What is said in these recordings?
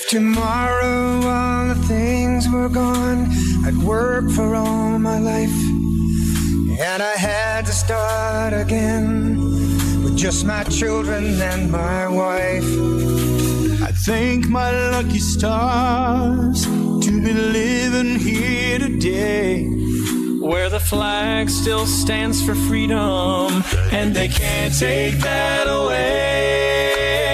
If tomorrow all the things were gone, I'd work for all my life, and I had to start again with just my children and my wife. I thank my lucky stars to be living here today, where the flag still stands for freedom, and they can't take that away.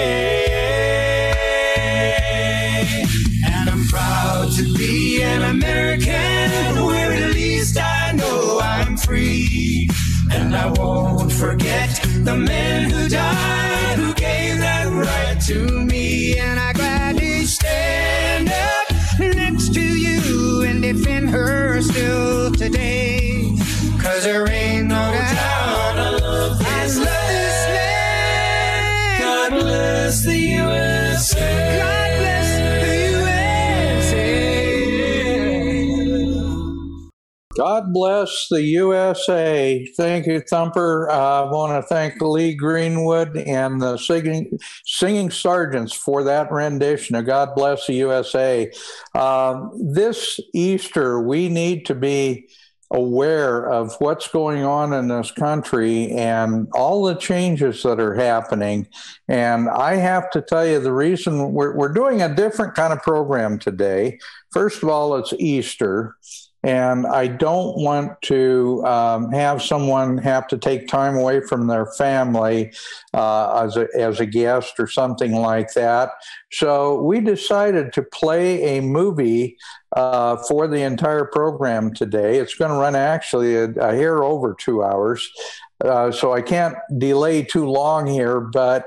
And I'm proud to be an American, where at least I know I'm free. And I won't forget the men who died, who gave that right to me. And I gladly stand up next to you and defend her still today. 'Cause there ain't no doubt I love this land. God bless the USA. God bless the USA. God bless the USA. Thank you, Thumper. I want to thank Lee Greenwood and the singing sergeants for that rendition of God Bless the USA. This Easter, we need to be aware of what's going on in this country and all the changes that are happening. And I have to tell you, the reason we're doing a different kind of program today. First of all, it's Easter. And I don't want to have someone have to take time away from their family as a guest or something like that. So we decided to play a movie for the entire program today. It's going to run actually a hair over 2 hours, so I can't delay too long here, but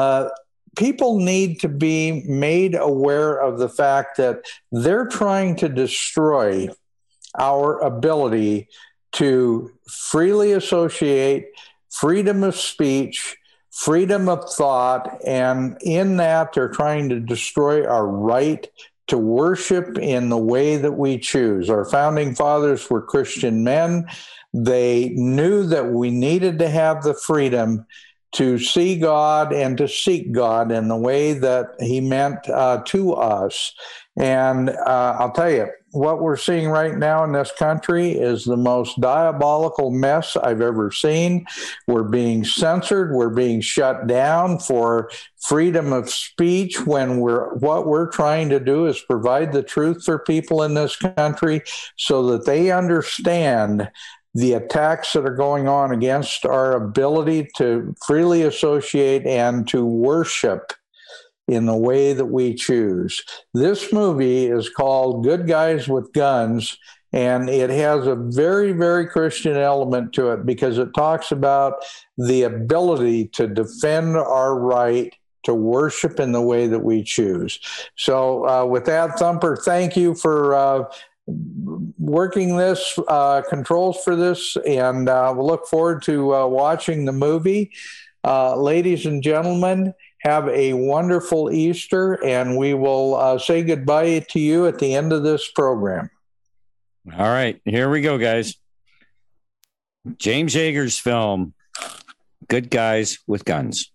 people need to be made aware of the fact that they're trying to destroy our ability to freely associate, freedom of speech, freedom of thought, and in that they're trying to destroy our right to worship in the way that we choose. Our founding fathers were Christian men. They knew that we needed to have the freedom to see God and to seek God in the way that he meant to us. And I'll tell you, what we're seeing right now in this country is the most diabolical mess I've ever seen. We're being censored. We're being shut down for freedom of speech when what we're trying to do is provide the truth for people in this country so that they understand the attacks that are going on against our ability to freely associate and to worship in the way that we choose. This movie is called Good Guys with Guns, and it has a very, very Christian element to it because it talks about the ability to defend our right to worship in the way that we choose. So with that, Thumper, thank you for working this, controls for this, and we'll look forward to watching the movie. Ladies and gentlemen, have a wonderful Easter, and we will say goodbye to you at the end of this program. All right, here we go, guys. James Yeager's film, Good Guys with Guns.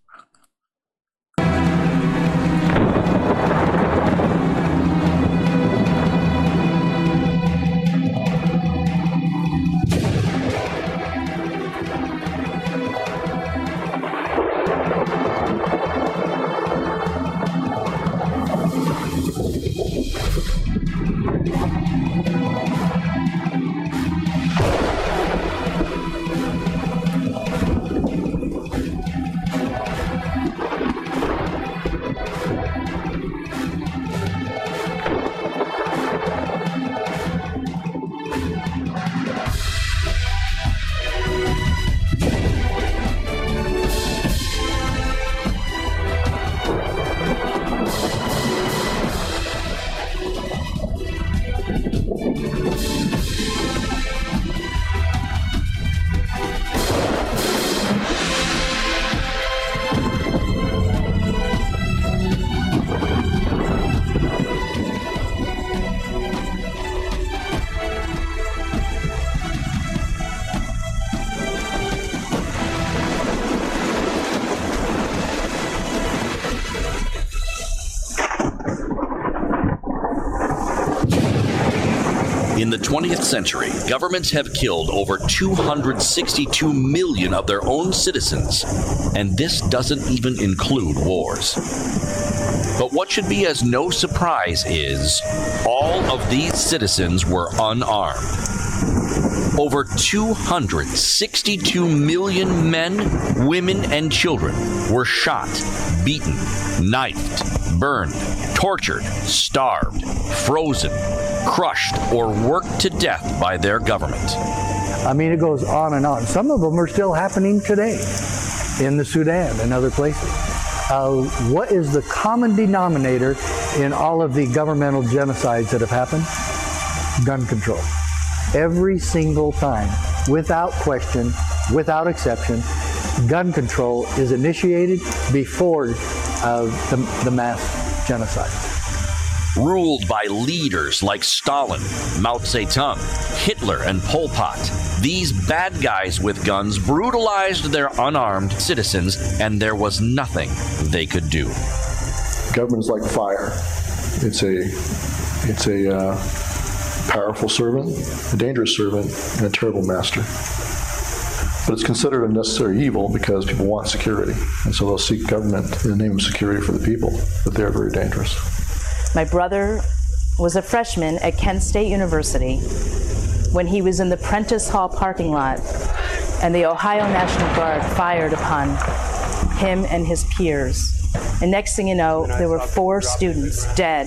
In the 20th century, governments have killed over 262 million of their own citizens, and this doesn't even include wars. But what should be as no surprise is all of these citizens were unarmed. Over 262 million men, women, and children were shot, beaten, knifed, burned, tortured, starved, frozen, crushed, or worked to death by their government. I mean, it goes on and on. Some of them are still happening today in the Sudan and other places. What is the common denominator in all of the governmental genocides that have happened? Gun control. Every single time, without question, without exception, gun control is initiated before the mass genocide. Ruled by leaders like Stalin, Mao Zedong, Hitler, and Pol Pot, these bad guys with guns brutalized their unarmed citizens, and there was nothing they could do. Government is like fire. It's a powerful servant, a dangerous servant, and a terrible master. But it's considered a necessary evil because people want security, and so they'll seek government in the name of security for the people, but they're very dangerous. My brother was a freshman at Kent State University when he was in the Prentice Hall parking lot and the Ohio National Guard fired upon him and his peers. And next thing you know, there were 4 students dead.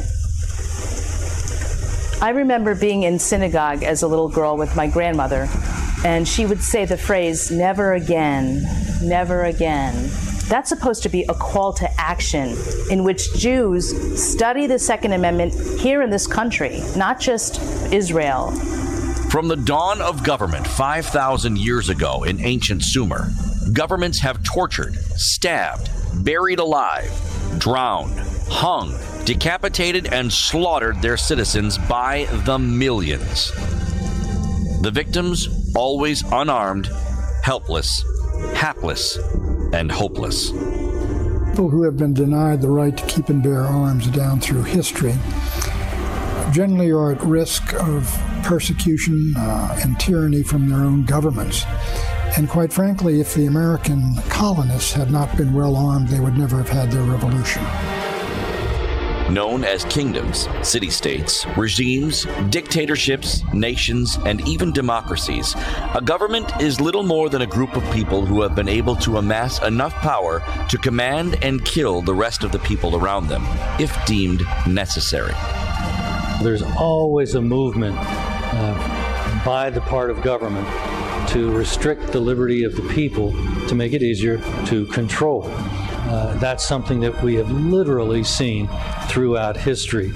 I remember being in synagogue as a little girl with my grandmother, and she would say the phrase, "Never again, never again." That's supposed to be a call to action in which Jews study the Second Amendment here in this country, not just Israel. From the dawn of government 5,000 years ago in ancient Sumer, governments have tortured, stabbed, buried alive, drowned, hung, decapitated, and slaughtered their citizens by the millions. The victims always unarmed, helpless, hapless, and hopeless. People who have been denied the right to keep and bear arms down through history generally are at risk of persecution and tyranny from their own governments. And quite frankly, if the American colonists had not been well armed, they would never have had their revolution. Known as kingdoms, city-states, regimes, dictatorships, nations, and even democracies, a government is little more than a group of people who have been able to amass enough power to command and kill the rest of the people around them, if deemed necessary. There's always a movement by the part of government to restrict the liberty of the people to make it easier to control. That's something that we have literally seen throughout history.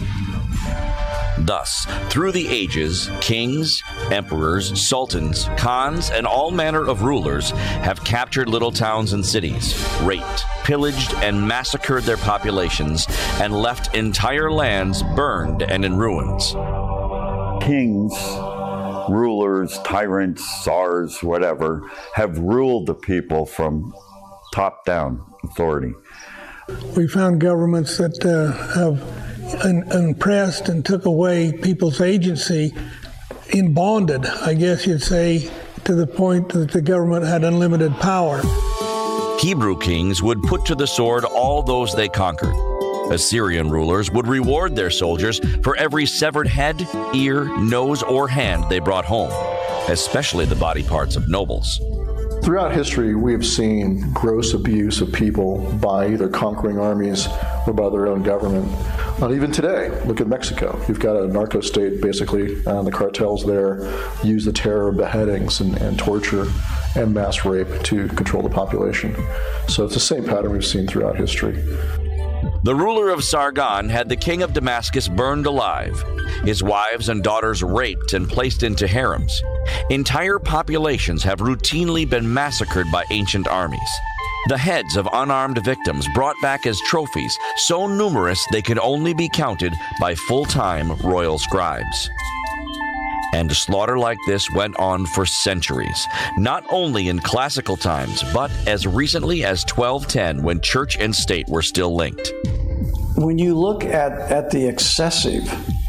Thus, through the ages, kings, emperors, sultans, khans, and all manner of rulers have captured little towns and cities, raped, pillaged, and massacred their populations, and left entire lands burned and in ruins. Kings, rulers, tyrants, czars, whatever, have ruled the people from top-down authority. We found governments that have oppressed and took away people's agency and bonded, I guess you'd say, to the point that the government had unlimited power. Hebrew kings would put to the sword all those they conquered. Assyrian rulers would reward their soldiers for every severed head, ear, nose, or hand they brought home, especially the body parts of nobles. Throughout history, we have seen gross abuse of people by either conquering armies or by their own government. And even today, look at Mexico. You've got a narco state, basically, the cartels there use the terror of beheadings and torture and mass rape to control the population. So it's the same pattern we've seen throughout history. The ruler of Sargon had the king of Damascus burned alive, his wives and daughters raped and placed into harems. Entire populations have routinely been massacred by ancient armies. The heads of unarmed victims brought back as trophies, so numerous they could only be counted by full-time royal scribes. And slaughter like this went on for centuries, not only in classical times, but as recently as 1210, when church and state were still linked. When you look at the excessive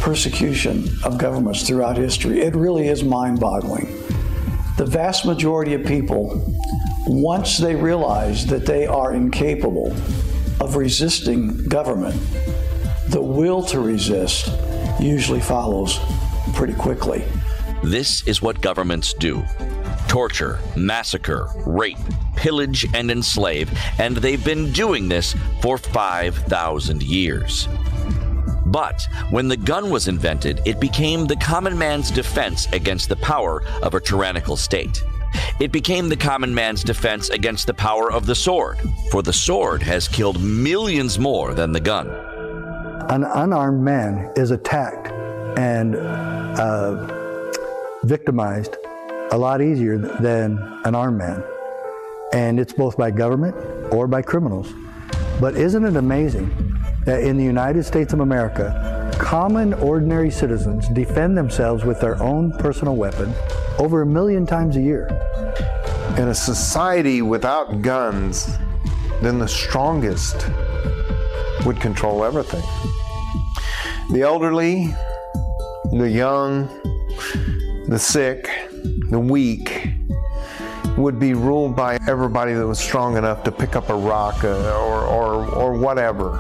persecution of governments throughout history. It really is mind-boggling. The vast majority of people, once they realize that they are incapable of resisting government, the will to resist usually follows pretty quickly. This is what governments do: torture, massacre, rape, pillage, and enslave, and they've been doing this for 5,000 years. But when the gun was invented, it became the common man's defense against the power of a tyrannical state. It became the common man's defense against the power of the sword, for the sword has killed millions more than the gun. An unarmed man is attacked and victimized a lot easier than an armed man. And it's both by government or by criminals. But isn't it amazing that in the United States of America, common, ordinary citizens defend themselves with their own personal weapon over 1 million times a year? In a society without guns, then the strongest would control everything. The elderly, the young, the sick, the weak would be ruled by everybody that was strong enough to pick up a rock or whatever.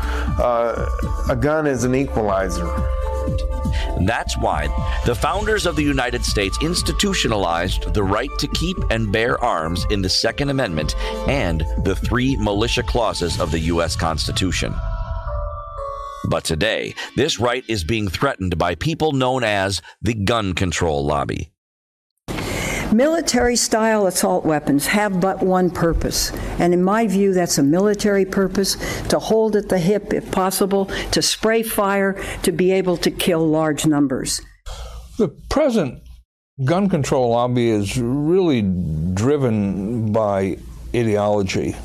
A gun is an equalizer. That's why the founders of the United States institutionalized the right to keep and bear arms in the Second Amendment and the 3 militia clauses of the U.S. Constitution. But today, this right is being threatened by people known as the gun control lobby. Military-style assault weapons have but one purpose, and in my view, that's a military purpose: to hold at the hip if possible, to spray fire, to be able to kill large numbers. The present gun control lobby is really driven by ideology,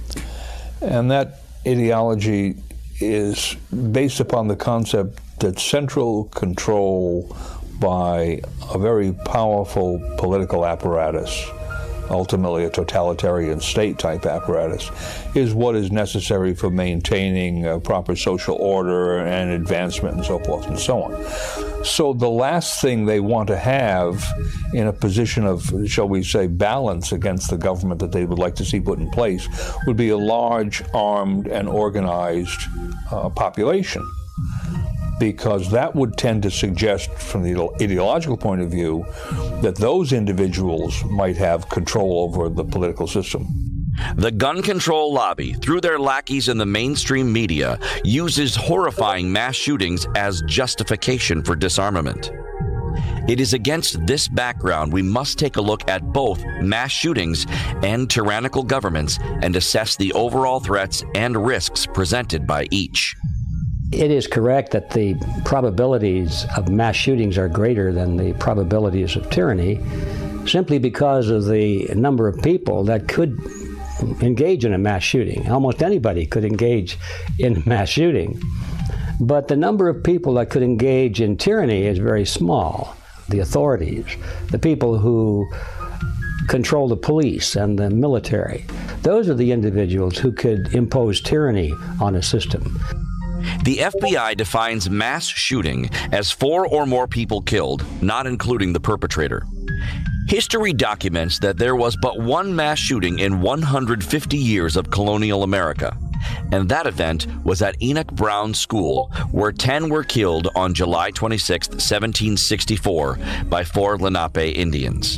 and that ideology is based upon the concept that central control by a very powerful political apparatus, ultimately a totalitarian state-type apparatus, is what is necessary for maintaining proper social order and advancement and so forth and so on. So the last thing they want to have in a position of, shall we say, balance against the government that they would like to see put in place would be a large, armed, and organized population, because that would tend to suggest, from the ideological point of view, that those individuals might have control over the political system. The gun control lobby, through their lackeys in the mainstream media, uses horrifying mass shootings as justification for disarmament. It is against this background we must take a look at both mass shootings and tyrannical governments and assess the overall threats and risks presented by each. It is correct that the probabilities of mass shootings are greater than the probabilities of tyranny, simply because of the number of people that could engage in a mass shooting. Almost anybody could engage in a mass shooting. But the number of people that could engage in tyranny is very small. The authorities, the people who control the police and the military, those are the individuals who could impose tyranny on a system. The FBI defines mass shooting as 4 or more people killed, not including the perpetrator. History documents that there was but one mass shooting in 150 years of colonial America, and that event was at Enoch Brown School, where 10 were killed on July 26, 1764, by 4 Lenape Indians.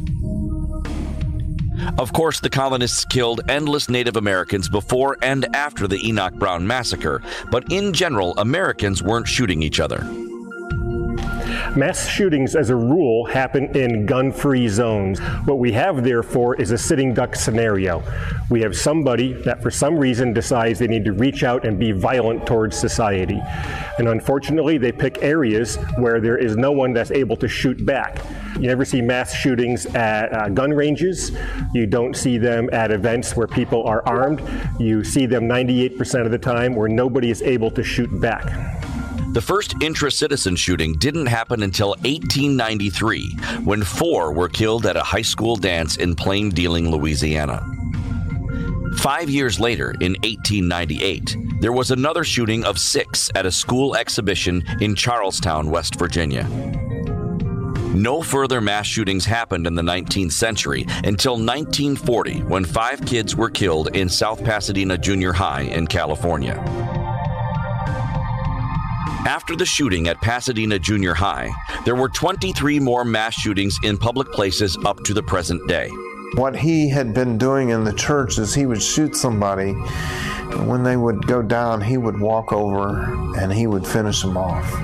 Of course, the colonists killed endless Native Americans before and after the Enoch Brown massacre, but in general, Americans weren't shooting each other. Mass shootings, as a rule, happen in gun-free zones. What we have, therefore, is a sitting duck scenario. We have somebody that for some reason decides they need to reach out and be violent towards society. And unfortunately, they pick areas where there is no one that's able to shoot back. You never see mass shootings at gun ranges. You don't see them at events where people are armed. You see them 98% of the time where nobody is able to shoot back. The first intra-citizen shooting didn't happen until 1893, when 4 were killed at a high school dance in Plain Dealing, Louisiana. 5 years later, in 1898, there was another shooting of 6 at a school exhibition in Charlestown, West Virginia. No further mass shootings happened in the 19th century until 1940, when 5 kids were killed in South Pasadena Junior High in California. After the shooting at Pasadena Junior High, there were 23 more mass shootings in public places up to the present day. What he had been doing in the church is he would shoot somebody, and when they would go down, he would walk over and he would finish them off.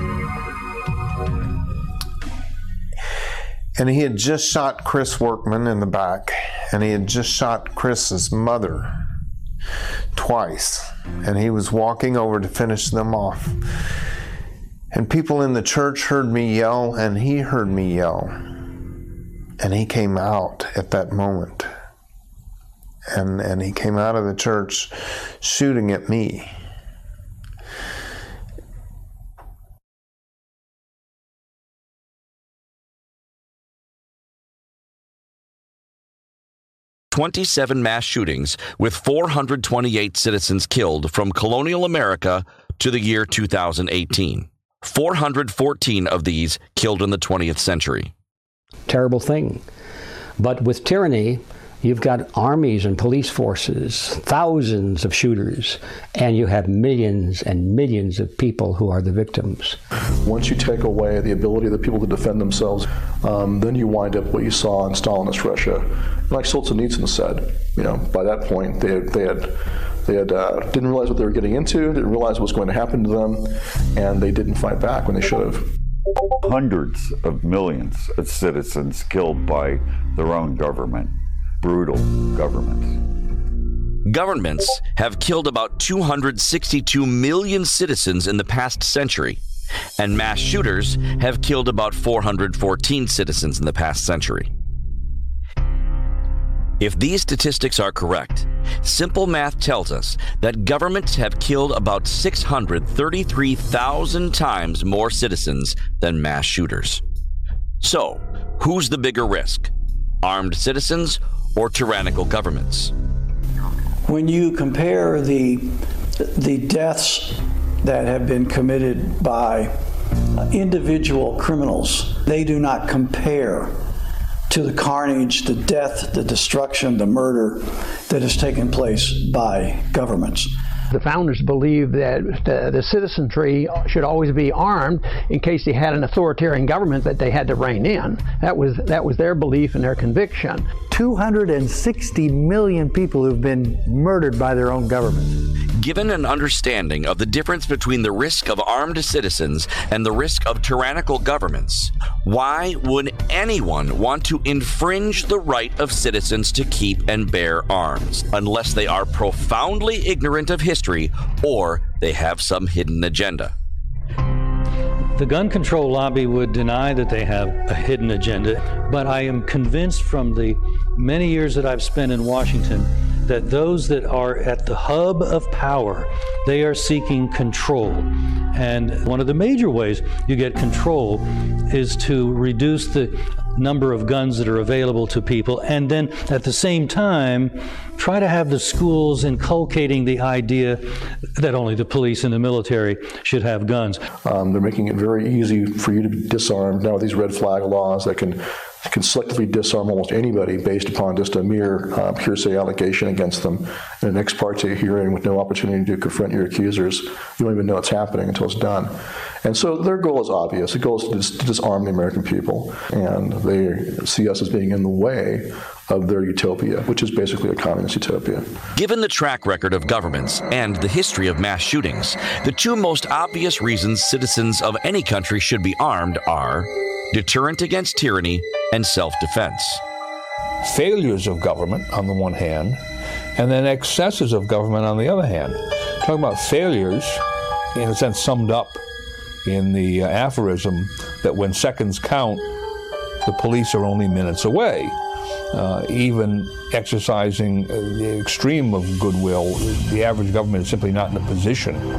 And he had just shot Chris Workman in the back, and he had just shot Chris's mother twice, and he was walking over to finish them off. And people in the church heard me yell, and he heard me yell, and he came out at that moment, and he came out of the church shooting at me. "27 mass shootings with 428 citizens killed from colonial America to the year 2018. 414 of these killed in the 20th century. Terrible thing. But with tyranny, you've got armies and police forces, thousands of shooters, and you have millions and millions of people who are the victims. Once you take away the ability of the people to defend themselves, then you wind up what you saw in Stalinist Russia. Like Solzhenitsyn said, by that point they didn't realize what they were getting into, didn't realize what was going to happen to them, and they didn't fight back when they should have. Hundreds of millions of citizens killed by their own government. Brutal governments. Governments have killed about 262 million citizens in the past century, and mass shooters have killed about 414 citizens in the past century. If these statistics are correct, simple math tells us that governments have killed about 633,000 times more citizens than mass shooters. So, who's the bigger risk? Armed citizens or tyrannical governments? When you compare the deaths that have been committed by individual criminals, they do not compare to the carnage, the death, the destruction, the murder that has taken place by governments. The founders believed that the citizenry should always be armed in case they had an authoritarian government that they had to rein in. That was their belief and their conviction. 260 million people who've been murdered by their own government. Given an understanding of the difference between the risk of armed citizens and the risk of tyrannical governments, why would anyone want to infringe the right of citizens to keep and bear arms unless they are profoundly ignorant of history or they have some hidden agenda? The gun control lobby would deny that they have a hidden agenda, but I am convinced from the many years that I've spent in Washington that those that are at the hub of power, they are seeking control. And one of the major ways you get control is to reduce the number of guns that are available to people, and then at the same time try to have the schools inculcating the idea that only the police and the military should have guns. They're making it very easy for you to be disarmed now with these red flag laws that can selectively disarm almost anybody based upon just a mere hearsay allegation against them in an ex parte hearing with no opportunity to confront your accusers. You don't even know it's happening until it's done. And so their goal is obvious. The goal is to disarm the American people, and they see us as being in the way of their utopia, which is basically a communist utopia. Given the track record of governments and the history of mass shootings, the two most obvious reasons citizens of any country should be armed are deterrent against tyranny and self-defense. Failures of government on the one hand, and then excesses of government on the other hand. Talking about failures, in a sense summed up in the aphorism that when seconds count, the police are only minutes away. Even exercising the extreme of goodwill, the average government is simply not in a position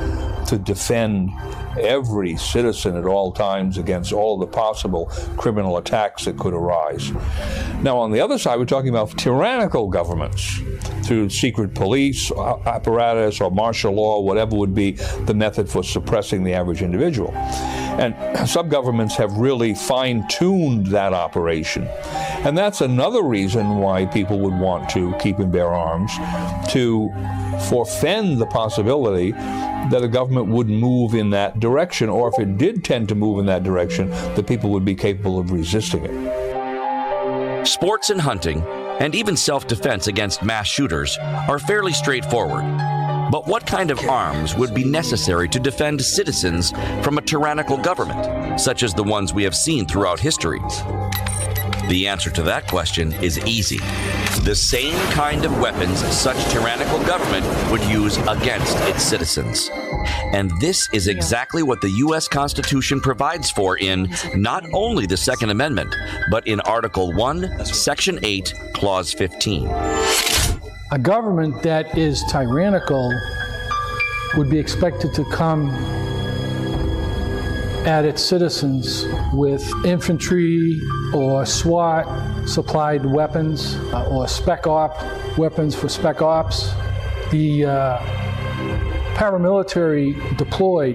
to defend every citizen at all times against all the possible criminal attacks that could arise. Now, on the other side, we're talking about tyrannical governments through secret police apparatus or martial law, whatever would be the method for suppressing the average individual. And some governments have really fine-tuned that operation. And that's another reason why people would want to keep and bear arms, to forfend the possibility that a government would move in that direction, or if it did tend to move in that direction, that people would be capable of resisting it. Sports and hunting, and even self-defense against mass shooters, are fairly straightforward. But what kind of arms would be necessary to defend citizens from a tyrannical government, such as the ones we have seen throughout history? The answer to that question is easy. The same kind of weapons such tyrannical government would use against its citizens. And this is exactly what the U.S. Constitution provides for in not only the Second Amendment, but in Article 1, Section 8, Clause 15. A government that is tyrannical would be expected to come at its citizens with infantry or SWAT supplied weapons or spec op weapons for spec ops. The paramilitary deployed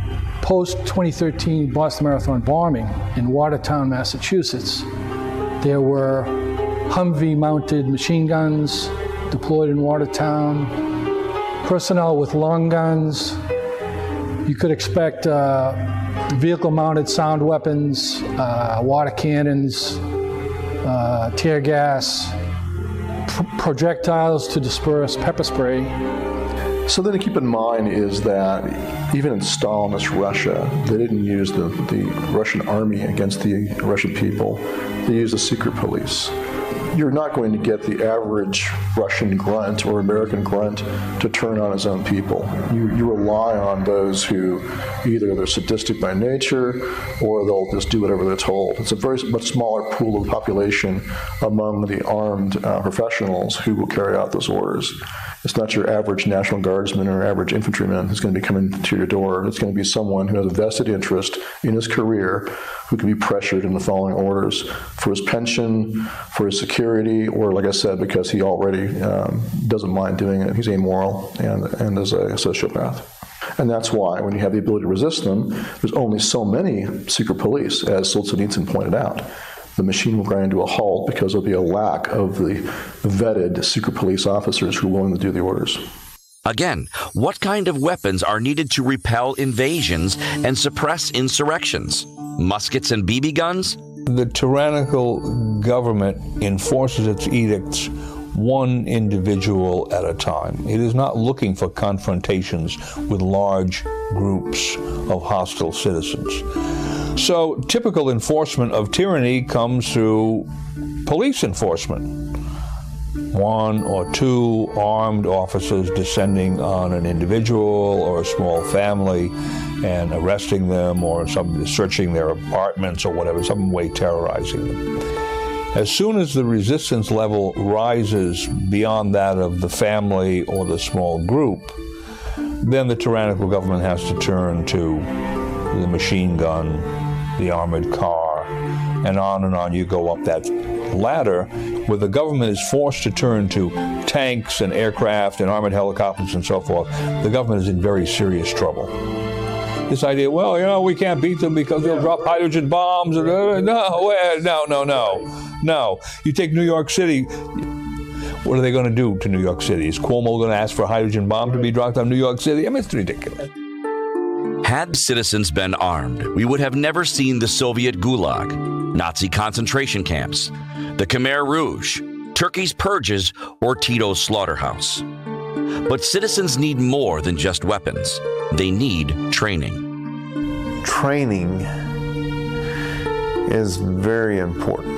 post-2013 Boston Marathon bombing in Watertown, Massachusetts. There were Humvee-mounted machine guns deployed in Watertown, personnel with long guns. You could expect vehicle-mounted sound weapons, water cannons, tear gas, projectiles to disperse, pepper spray. Something to keep in mind is that even in Stalinist Russia, they didn't use the Russian army against the Russian people. They used the secret police. You're not going to get the average Russian grunt or American grunt to turn on his own people. You rely on those who either they're sadistic by nature or they'll just do whatever they're told. It's a very much smaller pool of the population among the armed professionals who will carry out those orders. It's not your average National Guardsman or average infantryman who's going to be coming to your door. It's going to be someone who has a vested interest in his career who can be pressured into following orders for his pension, for his security, or like I said, because he already doesn't mind doing it. He's amoral and is a sociopath. And that's why when you have the ability to resist them, there's only so many secret police, as Solzhenitsyn pointed out. The machine will grind to a halt because there'll be a lack of the vetted secret police officers who are willing to do the orders. Again, what kind of weapons are needed to repel invasions and suppress insurrections? Muskets and BB guns? The tyrannical government enforces its edicts one individual at a time. It is not looking for confrontations with large groups of hostile citizens. So typical enforcement of tyranny comes through police enforcement. One or two armed officers descending on an individual or a small family and arresting them or searching their apartments or whatever, some way terrorizing them. As soon as the resistance level rises beyond that of the family or the small group, then the tyrannical government has to turn to the machine gun, the armored car, and on you go up that ladder, where the government is forced to turn to tanks and aircraft and armored helicopters and so forth. The government is in very serious trouble. This idea, well, we can't beat them because they'll drop hydrogen bombs. No. You take New York City. What are they going to do to New York City? Is Cuomo going to ask for a hydrogen bomb to be dropped on New York City? I mean, it's ridiculous. Had citizens been armed, we would have never seen the Soviet Gulag, Nazi concentration camps, the Khmer Rouge, Turkey's purges, or Tito's slaughterhouse. But citizens need more than just weapons. They need training. Training is very important.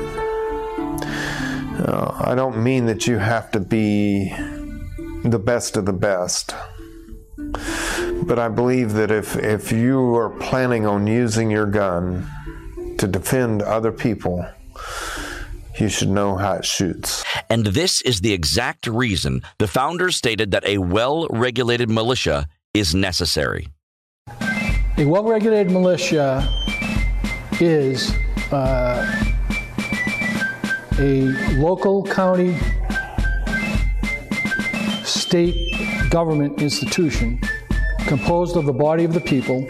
I don't mean that you have to be the best of the best. But I believe that if you are planning on using your gun to defend other people, you should know how it shoots. And this is the exact reason the founders stated that a well-regulated militia is necessary. A well-regulated militia is a local, county, state government institution composed of the body of the people.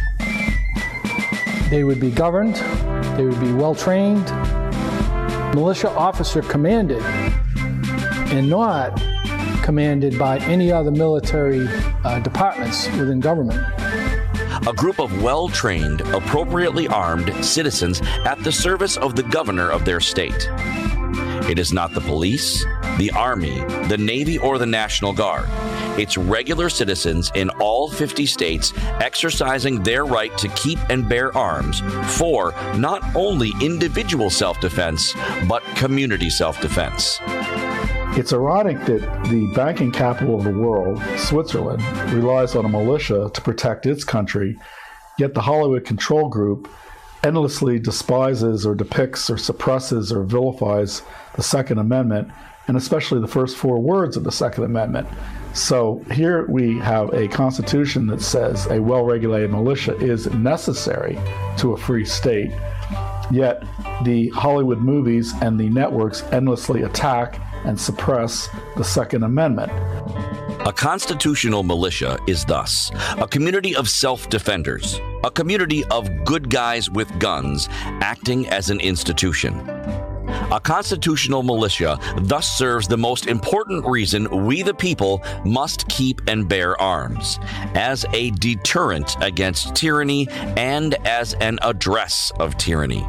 They would be governed, they would be well-trained, militia officer commanded, and not commanded by any other military departments within government. A group of well-trained, appropriately armed citizens at the service of the governor of their state. It is not the police, the Army, the Navy, or the National Guard. It's regular citizens in all 50 states exercising their right to keep and bear arms for not only individual self-defense, but community self-defense. It's ironic that the banking capital of the world, Switzerland, relies on a militia to protect its country, yet the Hollywood control group endlessly despises or depicts or suppresses or vilifies the Second Amendment, and especially the first 4 words of the Second Amendment. So here we have a constitution that says a well-regulated militia is necessary to a free state, yet the Hollywood movies and the networks endlessly attack and suppress the Second Amendment. A constitutional militia is thus a community of self-defenders, a community of good guys with guns acting as an institution. A constitutional militia thus serves the most important reason we the people must keep and bear arms, as a deterrent against tyranny and as an address of tyranny.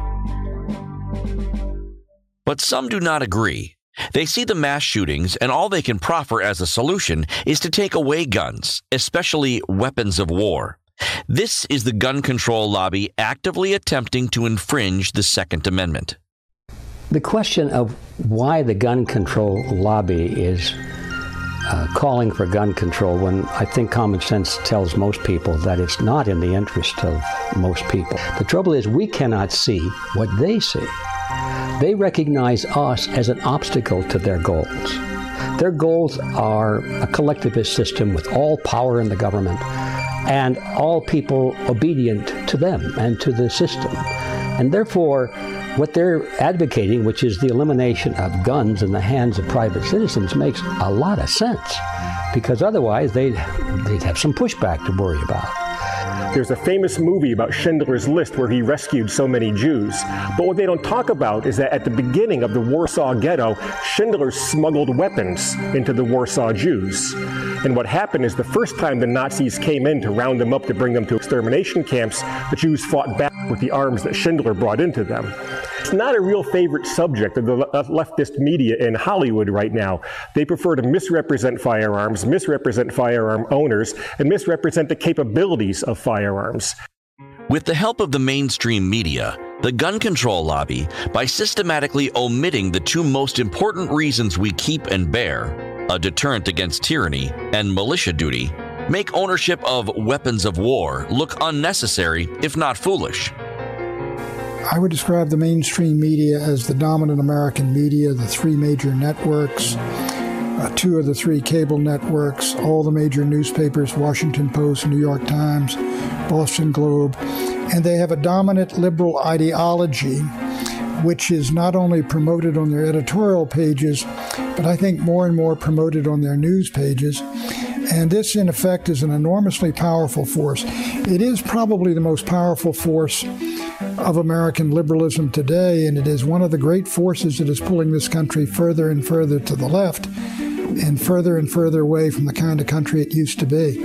But some do not agree. They see the mass shootings, and all they can proffer as a solution is to take away guns, especially weapons of war. This is the gun control lobby actively attempting to infringe the Second Amendment. The question of why the gun control lobby is calling for gun control, when I think common sense tells most people that it's not in the interest of most people. The trouble is we cannot see what they see. They recognize us as an obstacle to their goals. Their goals are a collectivist system with all power in the government and all people obedient to them and to the system. And therefore, what they're advocating, which is the elimination of guns in the hands of private citizens, makes a lot of sense, because otherwise they'd have some pushback to worry about. There's a famous movie about Schindler's List where he rescued so many Jews. But what they don't talk about is that at the beginning of the Warsaw Ghetto, Schindler smuggled weapons into the Warsaw Jews. And what happened is the first time the Nazis came in to round them up to bring them to extermination camps, the Jews fought back with the arms that Schindler brought into them. It's not a real favorite subject of the leftist media in Hollywood right now. They prefer to misrepresent firearms, misrepresent firearm owners, and misrepresent the capabilities of firearms. With the help of the mainstream media, the gun control lobby, by systematically omitting the 2 most important reasons we keep and bear, a deterrent against tyranny and militia duty, make ownership of weapons of war look unnecessary, if not foolish. I would describe the mainstream media as the dominant American media, the 3 major networks, 2 of the 3 cable networks, all the major newspapers, Washington Post, New York Times, Boston Globe, and they have a dominant liberal ideology, which is not only promoted on their editorial pages, but I think more and more promoted on their news pages. And this, in effect, is an enormously powerful force. It is probably the most powerful force of American liberalism today, and it is one of the great forces that is pulling this country further and further to the left and further away from the kind of country it used to be.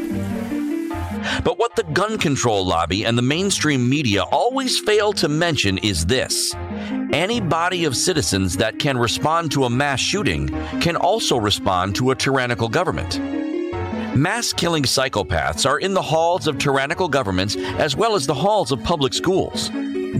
But what the gun control lobby and the mainstream media always fail to mention is this: any body of citizens that can respond to a mass shooting can also respond to a tyrannical government. Mass-killing psychopaths are in the halls of tyrannical governments as well as the halls of public schools.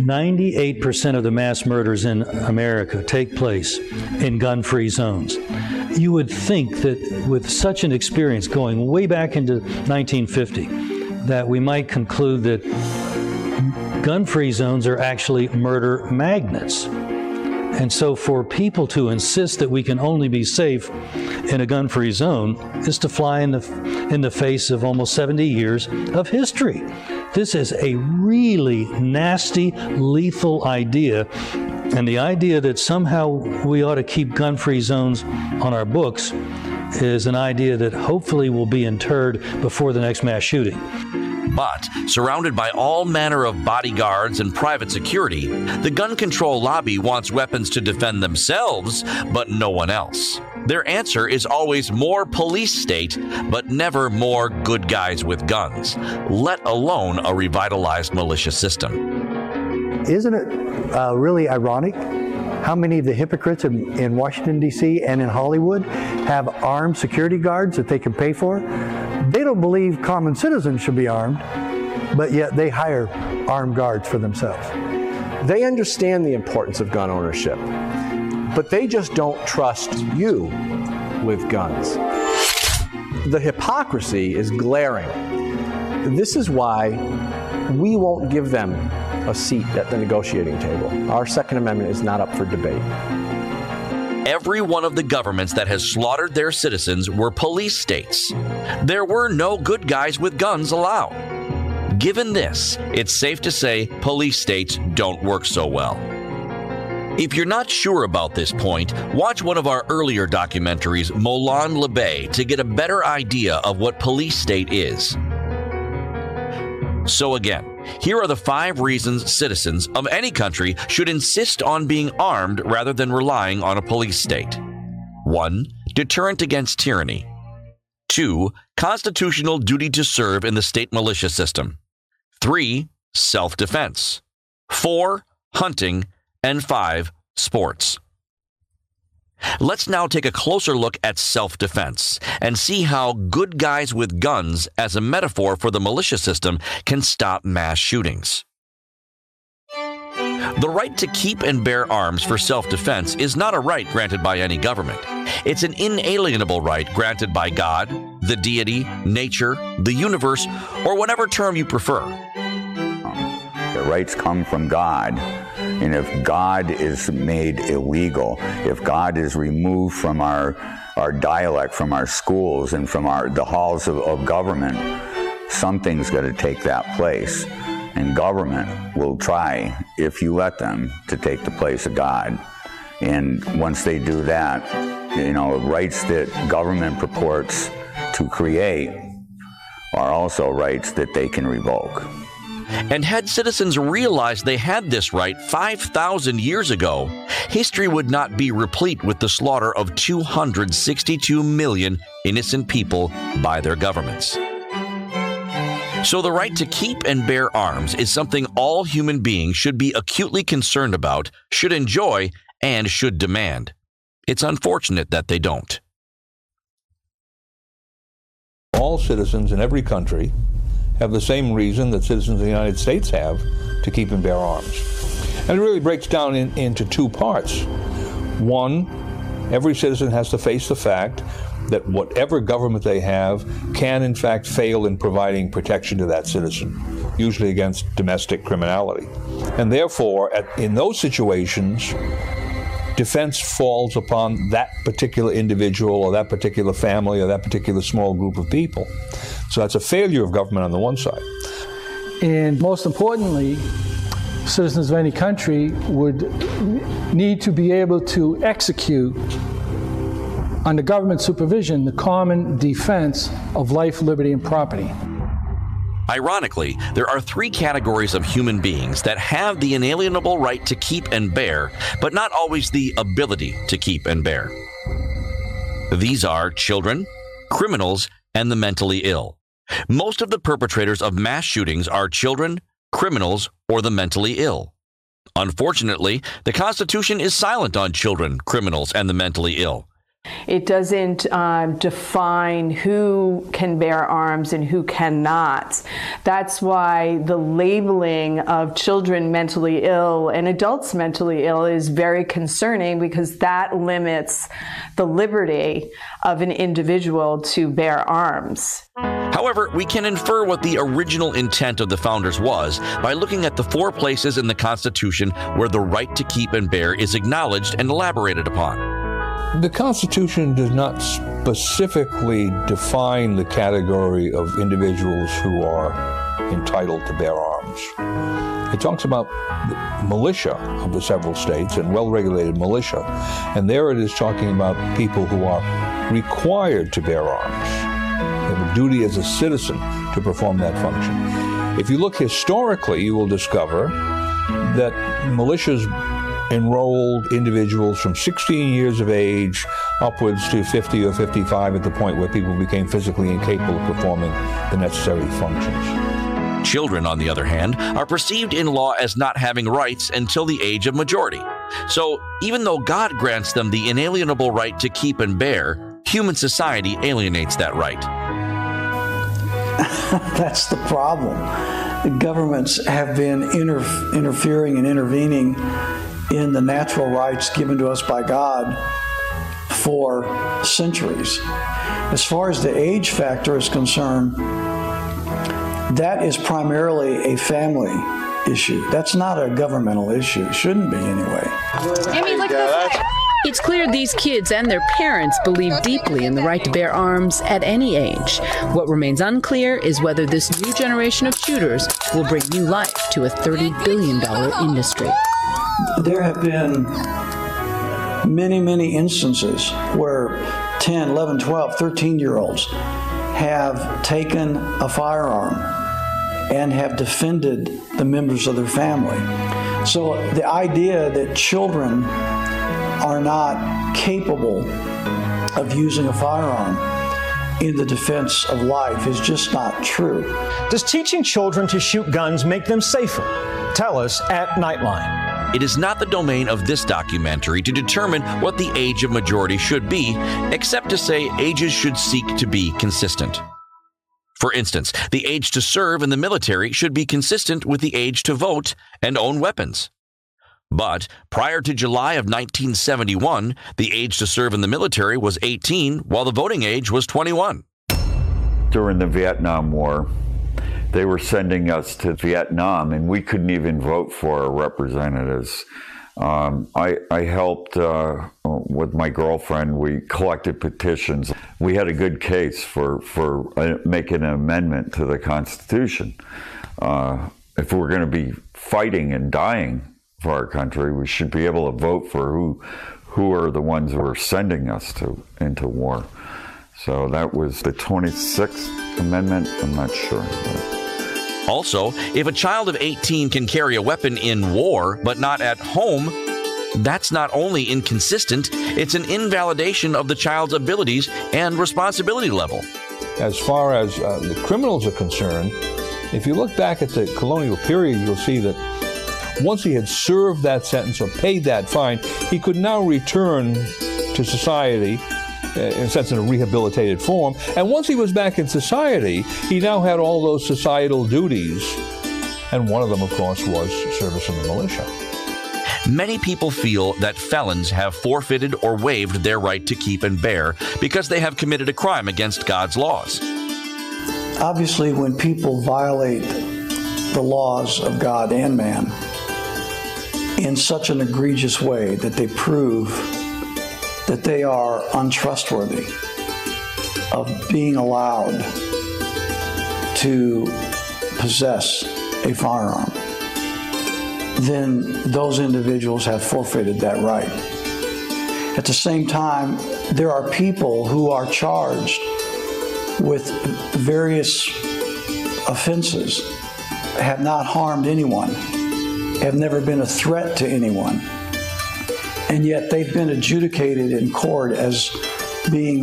98% of the mass murders in America take place in gun-free zones. You would think that with such an experience going way back into 1950, that we might conclude that gun-free zones are actually murder magnets. And so for people to insist that we can only be safe in a gun-free zone is to fly in the face of almost 70 years of history. This is a really nasty, lethal idea. And the idea that somehow we ought to keep gun-free zones on our books is an idea that hopefully will be interred before the next mass shooting. But surrounded by all manner of bodyguards and private security, the gun control lobby wants weapons to defend themselves, but no one else. Their answer is always more police state, but never more good guys with guns, let alone a revitalized militia system. Isn't it really ironic how many of the hypocrites in Washington, D.C. and in Hollywood have armed security guards that they can pay for? They don't believe common citizens should be armed, but yet they hire armed guards for themselves. They understand the importance of gun ownership, but they just don't trust you with guns. The hypocrisy is glaring. This is why we won't give them a seat at the negotiating table. Our Second Amendment is not up for debate. Every one of the governments that has slaughtered their citizens were police states. There were no good guys with guns allowed. Given this, it's safe to say police states don't work so well. If you're not sure about this point, watch one of our earlier documentaries, Molon Labe, to get a better idea of what police state is. So again, here are the 5 reasons citizens of any country should insist on being armed rather than relying on a police state. 1. Deterrent against tyranny. 2. Constitutional duty to serve in the state militia system. 3. Self-defense. 4. Hunting. And 5. Sports. Let's now take a closer look at self-defense and see how good guys with guns as a metaphor for the militia system can stop mass shootings. The right to keep and bear arms for self-defense is not a right granted by any government. It's an inalienable right granted by God, the deity, nature, the universe, or whatever term you prefer. The rights come from God. And if God is made illegal, if God is removed from our dialect, from our schools, and from the halls of government, something's got to take that place. And government will try, if you let them, to take the place of God. And once they do that, rights that government purports to create are also rights that they can revoke. And had citizens realized they had this right 5,000 years ago, history would not be replete with the slaughter of 262 million innocent people by their governments. So the right to keep and bear arms is something all human beings should be acutely concerned about, should enjoy, and should demand. It's unfortunate that they don't. All citizens in every country have the same reason that citizens of the United States have to keep and bear arms. And it really breaks down into 2 parts. 1, every citizen has to face the fact that whatever government they have can in fact fail in providing protection to that citizen, usually against domestic criminality. And therefore, in those situations, defense falls upon that particular individual or that particular family or that particular small group of people. So that's a failure of government on the one side. And most importantly, citizens of any country would need to be able to execute, under government supervision, the common defense of life, liberty, and property. Ironically, there are 3 categories of human beings that have the inalienable right to keep and bear, but not always the ability to keep and bear. These are children, criminals, and the mentally ill. Most of the perpetrators of mass shootings are children, criminals, or the mentally ill. Unfortunately, the Constitution is silent on children, criminals, and the mentally ill. It doesn't define who can bear arms and who cannot. That's why the labeling of children mentally ill and adults mentally ill is very concerning, because that limits the liberty of an individual to bear arms. However, we can infer what the original intent of the founders was by looking at the 4 places in the Constitution where the right to keep and bear is acknowledged and elaborated upon. The Constitution does not specifically define the category of individuals who are entitled to bear arms. It talks about the militia of the several states and well-regulated militia, and there it is talking about people who are required to bear arms. They have a duty as a citizen to perform that function. If you look historically, you will discover that militias enrolled individuals from 16 years of age upwards to 50 or 55 at the point where people became physically incapable of performing the necessary functions. Children, on the other hand, are perceived in law as not having rights until the age of majority. So even though God grants them the inalienable right to keep and bear, human society alienates that right. That's the problem. The governments have been interfering and intervening in the natural rights given to us by God for centuries. As far as the age factor is concerned, that is primarily a family issue. That's not a governmental issue. It shouldn't be anyway. Amy, look this way. It's clear these kids and their parents believe deeply in the right to bear arms at any age. What remains unclear is whether this new generation of shooters will bring new life to a $30 billion industry. There have been many, many instances where 10, 11, 12, 13-year-olds have taken a firearm and have defended the members of their family. So the idea that children are not capable of using a firearm in the defense of life is just not true. Does teaching children to shoot guns make them safer? Tell us at Nightline. It is not the domain of this documentary to determine what the age of majority should be, except to say ages should seek to be consistent. For instance, the age to serve in the military should be consistent with the age to vote and own weapons. But prior to July of 1971, the age to serve in the military was 18, while the voting age was 21. During the Vietnam War, they were sending us to Vietnam, and we couldn't even vote for our representatives. I helped with my girlfriend. We collected petitions. We had a good case for making an amendment to the Constitution. If we're going to be fighting and dying for our country, we should be able to vote for who are the ones who are sending us into war. So that was the 26th Amendment. I'm not sure. Also, if a child of 18 can carry a weapon in war, but not at home, that's not only inconsistent, it's an invalidation of the child's abilities and responsibility level. As far as the criminals are concerned, if you look back at the colonial period, you'll see that once he had served that sentence or paid that fine, he could now return to society, in a sense, in a rehabilitated form. And once he was back in society, he now had all those societal duties. And one of them, of course, was service in the militia. Many people feel that felons have forfeited or waived their right to keep and bear because they have committed a crime against God's laws. Obviously, when people violate the laws of God and man in such an egregious way that they prove that they are untrustworthy of being allowed to possess a firearm, then those individuals have forfeited that right. At the same time, there are people who are charged with various offenses, have not harmed anyone, have never been a threat to anyone, and yet they've been adjudicated in court as being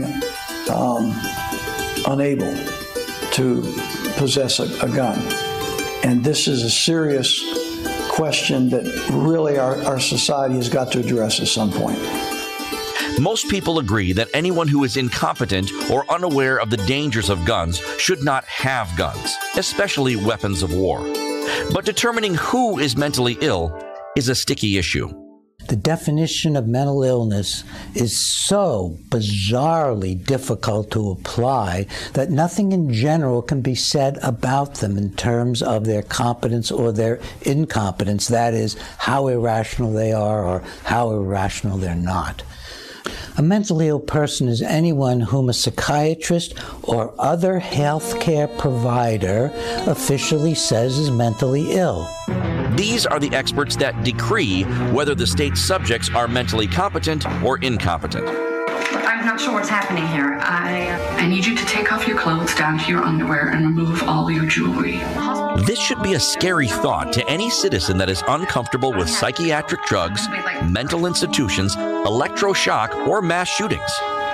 unable to possess a gun. And this is a serious question that really our society has got to address at some point. Most people agree that anyone who is incompetent or unaware of the dangers of guns should not have guns, especially weapons of war. But determining who is mentally ill is a sticky issue. The definition of mental illness is so bizarrely difficult to apply that nothing in general can be said about them in terms of their competence or their incompetence, that is, how irrational they are or how irrational they're not. A mentally ill person is anyone whom a psychiatrist or other healthcare provider officially says is mentally ill. These are the experts that decree whether the state's subjects are mentally competent or incompetent. I'm not sure what's happening here. I need you to take off your clothes down to your underwear and remove all your jewelry. This should be a scary thought to any citizen that is uncomfortable with psychiatric drugs, mental institutions, electroshock, or mass shootings.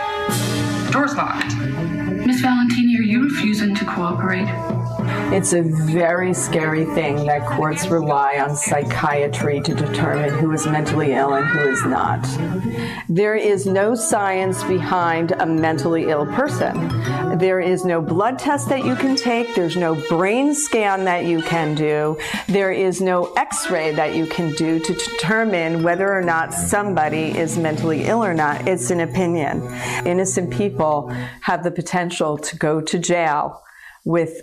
Door's locked. Miss Valentini, are you refusing to cooperate? It's a very scary thing that courts rely on psychiatry to determine who is mentally ill and who is not. There is no science behind a mentally ill person. There is no blood test that you can take. There's no brain scan that you can do. There is no x-ray that you can do to determine whether or not somebody is mentally ill or not. It's an opinion. Innocent people have the potential to go to jail with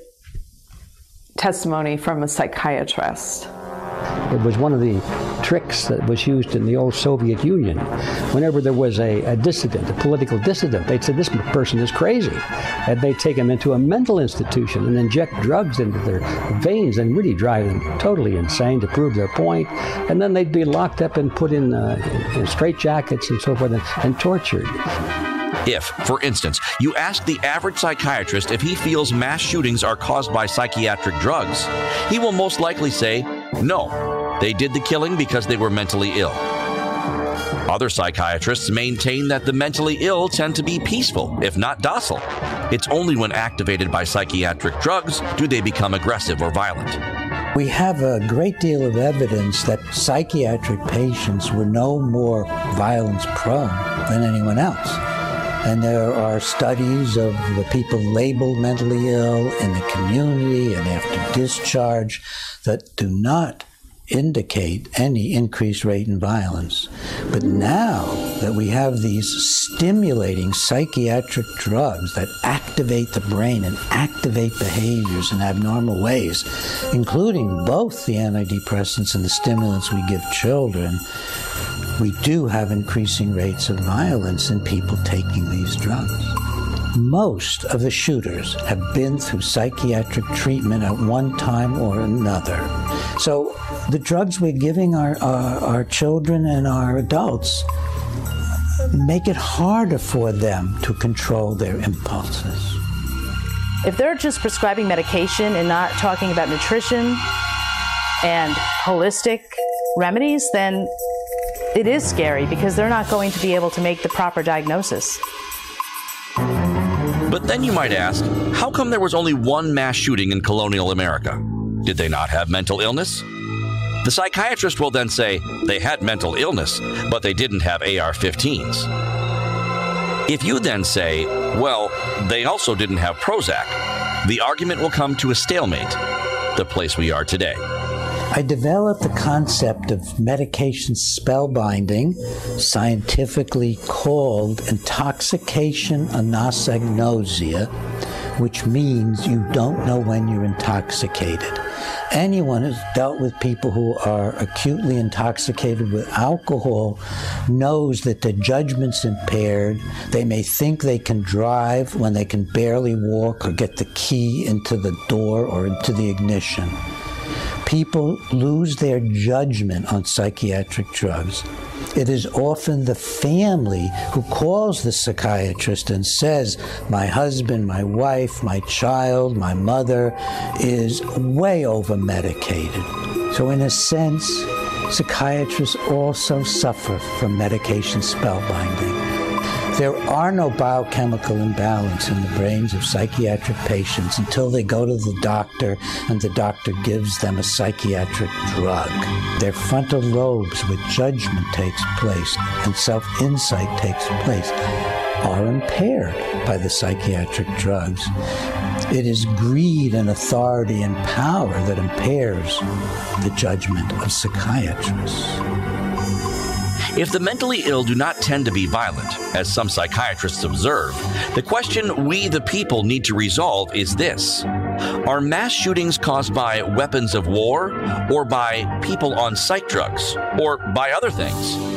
testimony from a psychiatrist. It was one of the tricks that was used in the old Soviet Union. Whenever there was a dissident, a political dissident, they'd say, this person is crazy. And they'd take him into a mental institution and inject drugs into their veins and really drive them totally insane to prove their point. And then they'd be locked up and put in straitjackets and so forth and tortured. If, for instance, you ask the average psychiatrist if he feels mass shootings are caused by psychiatric drugs, he will most likely say, no, they did the killing because they were mentally ill. Other psychiatrists maintain that the mentally ill tend to be peaceful, if not docile. It's only when activated by psychiatric drugs do they become aggressive or violent. We have a great deal of evidence that psychiatric patients were no more violence prone than anyone else. And there are studies of the people labeled mentally ill in the community and after discharge that do not indicate any increased rate in violence. But now that we have these stimulating psychiatric drugs that activate the brain and activate behaviors in abnormal ways, including both the antidepressants and the stimulants we give children, we do have increasing rates of violence in people taking these drugs. Most of the shooters have been through psychiatric treatment at one time or another. So the drugs we're giving our children and our adults make it harder for them to control their impulses. If they're just prescribing medication and not talking about nutrition and holistic remedies, then it is scary because they're not going to be able to make the proper diagnosis. But then you might ask, how come there was only one mass shooting in colonial America? Did they not have mental illness? The psychiatrist will then say they had mental illness, but they didn't have AR-15s. If you then say, well, they also didn't have Prozac, the argument will come to a stalemate, the place we are today. I developed the concept of medication spellbinding, scientifically called intoxication anosognosia, which means you don't know when you're intoxicated. Anyone who's dealt with people who are acutely intoxicated with alcohol knows that their judgment's impaired. They may think they can drive when they can barely walk or get the key into the door or into the ignition. People lose their judgment on psychiatric drugs. It is often the family who calls the psychiatrist and says, my husband, my wife, my child, my mother is way over-medicated. So in a sense, psychiatrists also suffer from medication spellbinding. There are no biochemical imbalance in the brains of psychiatric patients until they go to the doctor and the doctor gives them a psychiatric drug. Their frontal lobes, where judgment takes place and self-insight takes place, are impaired by the psychiatric drugs. It is greed and authority and power that impairs the judgment of psychiatrists. If the mentally ill do not tend to be violent, as some psychiatrists observe, the question we the people need to resolve is this. Are mass shootings caused by weapons of war, or by people on psych drugs, or by other things?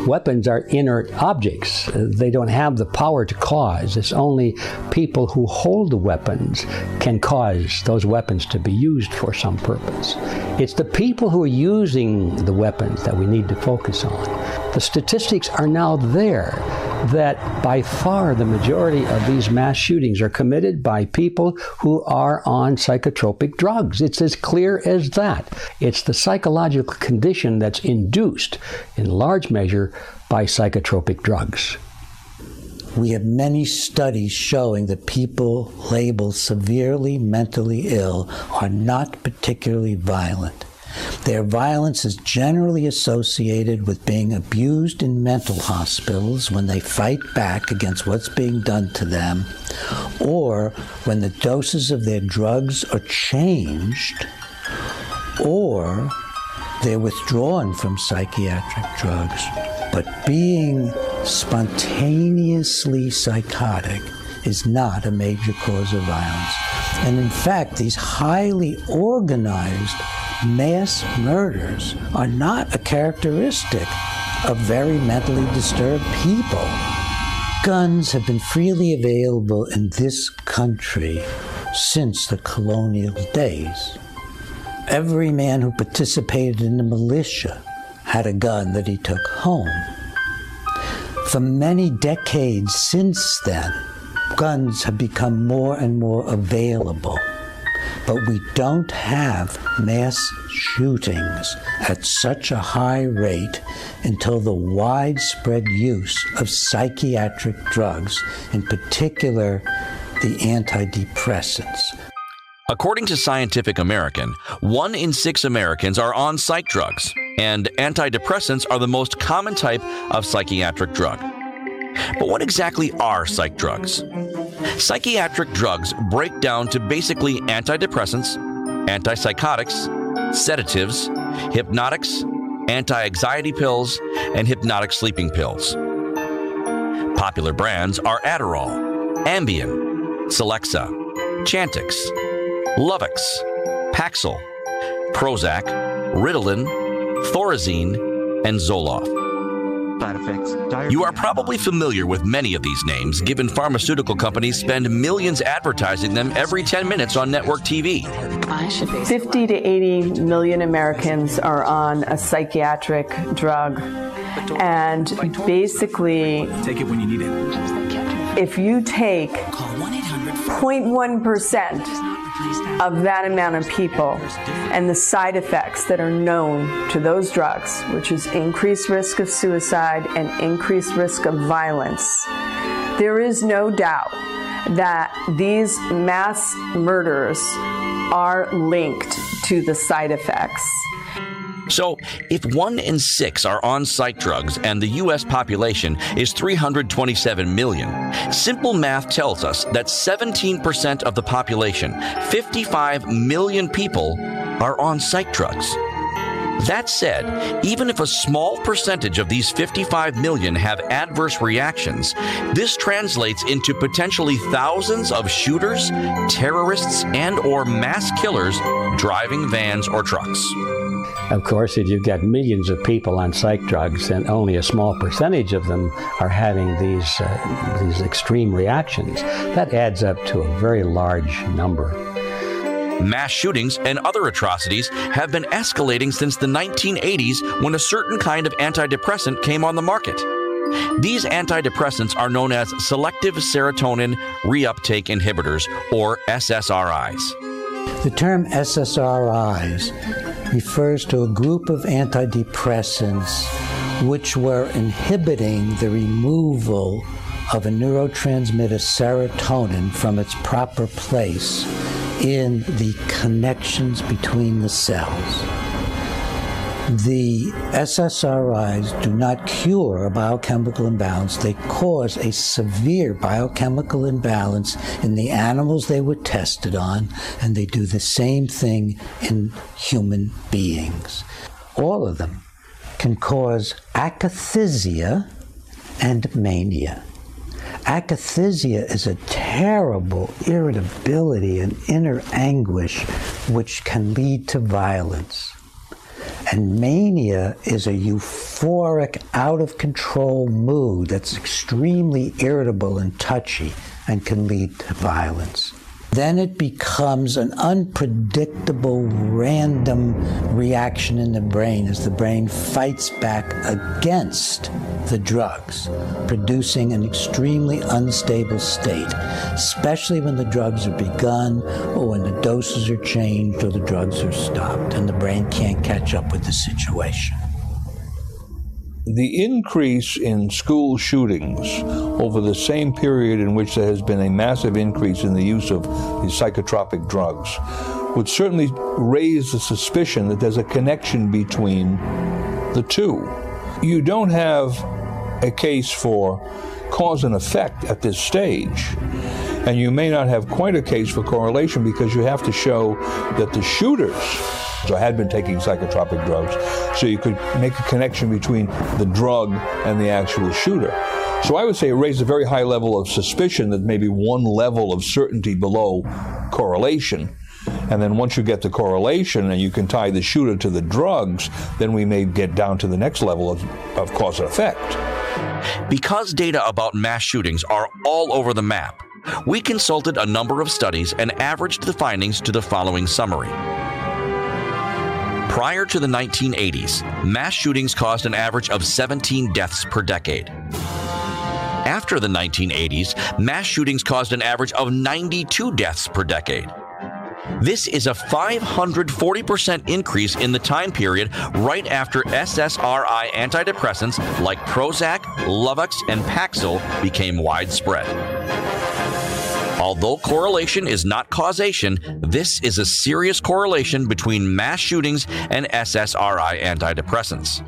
weapons are inert objects. They don't have the power to cause. It's only people who hold the weapons can cause those weapons to be used for some purpose. It's the people who are using the weapons that we need to focus on. The statistics are now there that by far the majority of these mass shootings are committed by people who are on psychotropic drugs. It's as clear as that. It's the psychological condition that's induced in large measure by psychotropic drugs. We have many studies showing that people labeled severely mentally ill are not particularly violent. Their violence is generally associated with being abused in mental hospitals when they fight back against what's being done to them, or when the doses of their drugs are changed, or they're withdrawn from psychiatric drugs. But being spontaneously psychotic is not a major cause of violence. And in fact, these highly organized mass murders are not a characteristic of very mentally disturbed people. Guns have been freely available in this country since the colonial days. Every man who participated in the militia had a gun that he took home. For many decades since then, guns have become more and more available. But we don't have mass shootings at such a high rate until the widespread use of psychiatric drugs, in particular the antidepressants. According to Scientific American, 1 in 6 Americans are on psych drugs, and antidepressants are the most common type of psychiatric drug. But what exactly are psych drugs? Psychiatric drugs break down to basically antidepressants, antipsychotics, sedatives, hypnotics, anti-anxiety pills, and hypnotic sleeping pills. Popular brands are Adderall, Ambien, Celexa, Chantix, Luvox, Paxil, Prozac, Ritalin, Thorazine, and Zoloft. You are probably familiar with many of these names, given pharmaceutical companies spend millions advertising them every 10 minutes on network TV. 50 to 80 million Americans are on a psychiatric drug. And basically, take it when you need it. If you take 0.1% of that amount of people and the side effects that are known to those drugs, which is increased risk of suicide and increased risk of violence, there is no doubt that these mass murders are linked to the side effects. So, if 1 in 6 are on psych drugs and the U.S. population is 327 million, simple math tells us that 17% of the population, 55 million people, are on psych drugs. That said, even if a small percentage of these 55 million have adverse reactions, this translates into potentially thousands of shooters, terrorists, and/or mass killers driving vans or trucks. Of course, if you've got millions of people on psych drugs and only a small percentage of them are having these extreme reactions, that adds up to a very large number. Mass shootings and other atrocities have been escalating since the 1980s when a certain kind of antidepressant came on the market. These antidepressants are known as selective serotonin reuptake inhibitors, or SSRIs. The term SSRIs refers to a group of antidepressants which were inhibiting the removal of a neurotransmitter serotonin from its proper place in the connections between the cells. The SSRIs do not cure a biochemical imbalance. They cause a severe biochemical imbalance in the animals they were tested on, and they do the same thing in human beings. All of them can cause akathisia and mania. Akathisia is a terrible irritability and inner anguish which can lead to violence. And mania is a euphoric, out-of-control mood that's extremely irritable and touchy and can lead to violence. Then it becomes an unpredictable, random reaction in the brain as the brain fights back against the drugs, producing an extremely unstable state, especially when the drugs are begun or when the doses are changed or the drugs are stopped and the brain can't catch up with the situation. The increase in school shootings over the same period in which there has been a massive increase in the use of these psychotropic drugs would certainly raise the suspicion that there's a connection between the two. You don't have a case for cause and effect at this stage, and you may not have quite a case for correlation because you have to show that the shooters had been taking psychotropic drugs, so you could make a connection between the drug and the actual shooter. So I would say it raised a very high level of suspicion that maybe one level of certainty below correlation. And then once you get the correlation and you can tie the shooter to the drugs, then we may get down to the next level of cause and effect. Because data about mass shootings are all over the map, we consulted a number of studies and averaged the findings to the following summary. Prior to the 1980s, mass shootings caused an average of 17 deaths per decade. After the 1980s, mass shootings caused an average of 92 deaths per decade. This is a 540% increase in the time period right after SSRI antidepressants like Prozac, Luvox, and Paxil became widespread. Although correlation is not causation, this is a serious correlation between mass shootings and SSRI antidepressants.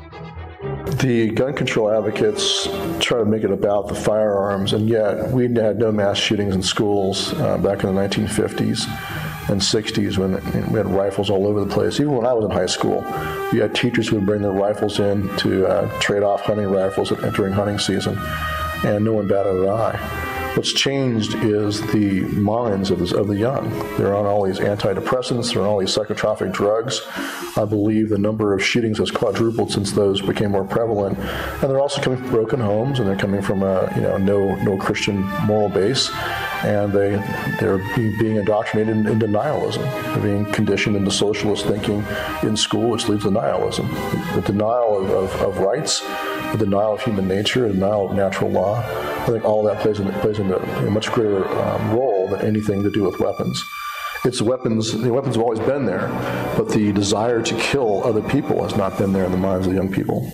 The gun control advocates try to make it about the firearms, and yet we had no mass shootings in schools back in the 1950s and 60s when we had rifles all over the place. Even when I was in high school, we had teachers who would bring their rifles in to trade off hunting rifles during hunting season, and no one batted an eye. What's changed is the minds of the young. They're on all these antidepressants, they're on all these psychotropic drugs. I believe the number of shootings has quadrupled since those became more prevalent. And they're also coming from broken homes, and they're coming from a no Christian moral base. And they're being indoctrinated in denialism. They're being conditioned into socialist thinking in school, which leads to nihilism. The denial of rights, the denial of human nature, the denial of natural law. I think all of that plays into a much greater role than anything to do with weapons. It's weapons. The weapons have always been there, but the desire to kill other people has not been there in the minds of young people.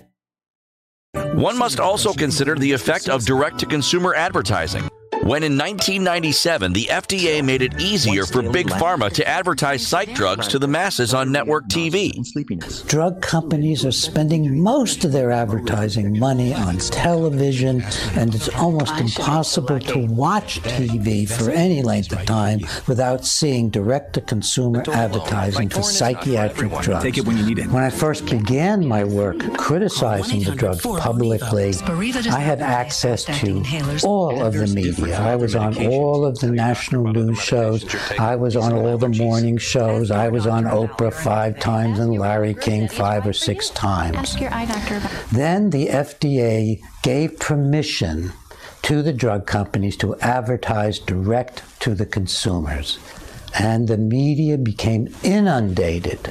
One must also consider the effect of direct-to-consumer advertising. When in 1997, the FDA made it easier for Big Pharma to advertise psych drugs to the masses on network TV. Drug companies are spending most of their advertising money on television, and it's almost impossible to watch TV for any length of time without seeing direct-to-consumer advertising for psychiatric drugs. Take it when you need it. When I first began my work criticizing the drugs publicly, I had access to all of the media. I was on all of the national news shows. I was on all the morning shows. I was on Oprah 5 times and Larry King 5 or 6 times. Ask your eye doctor. Then the FDA gave permission to the drug companies to advertise direct to the consumers. And the media became inundated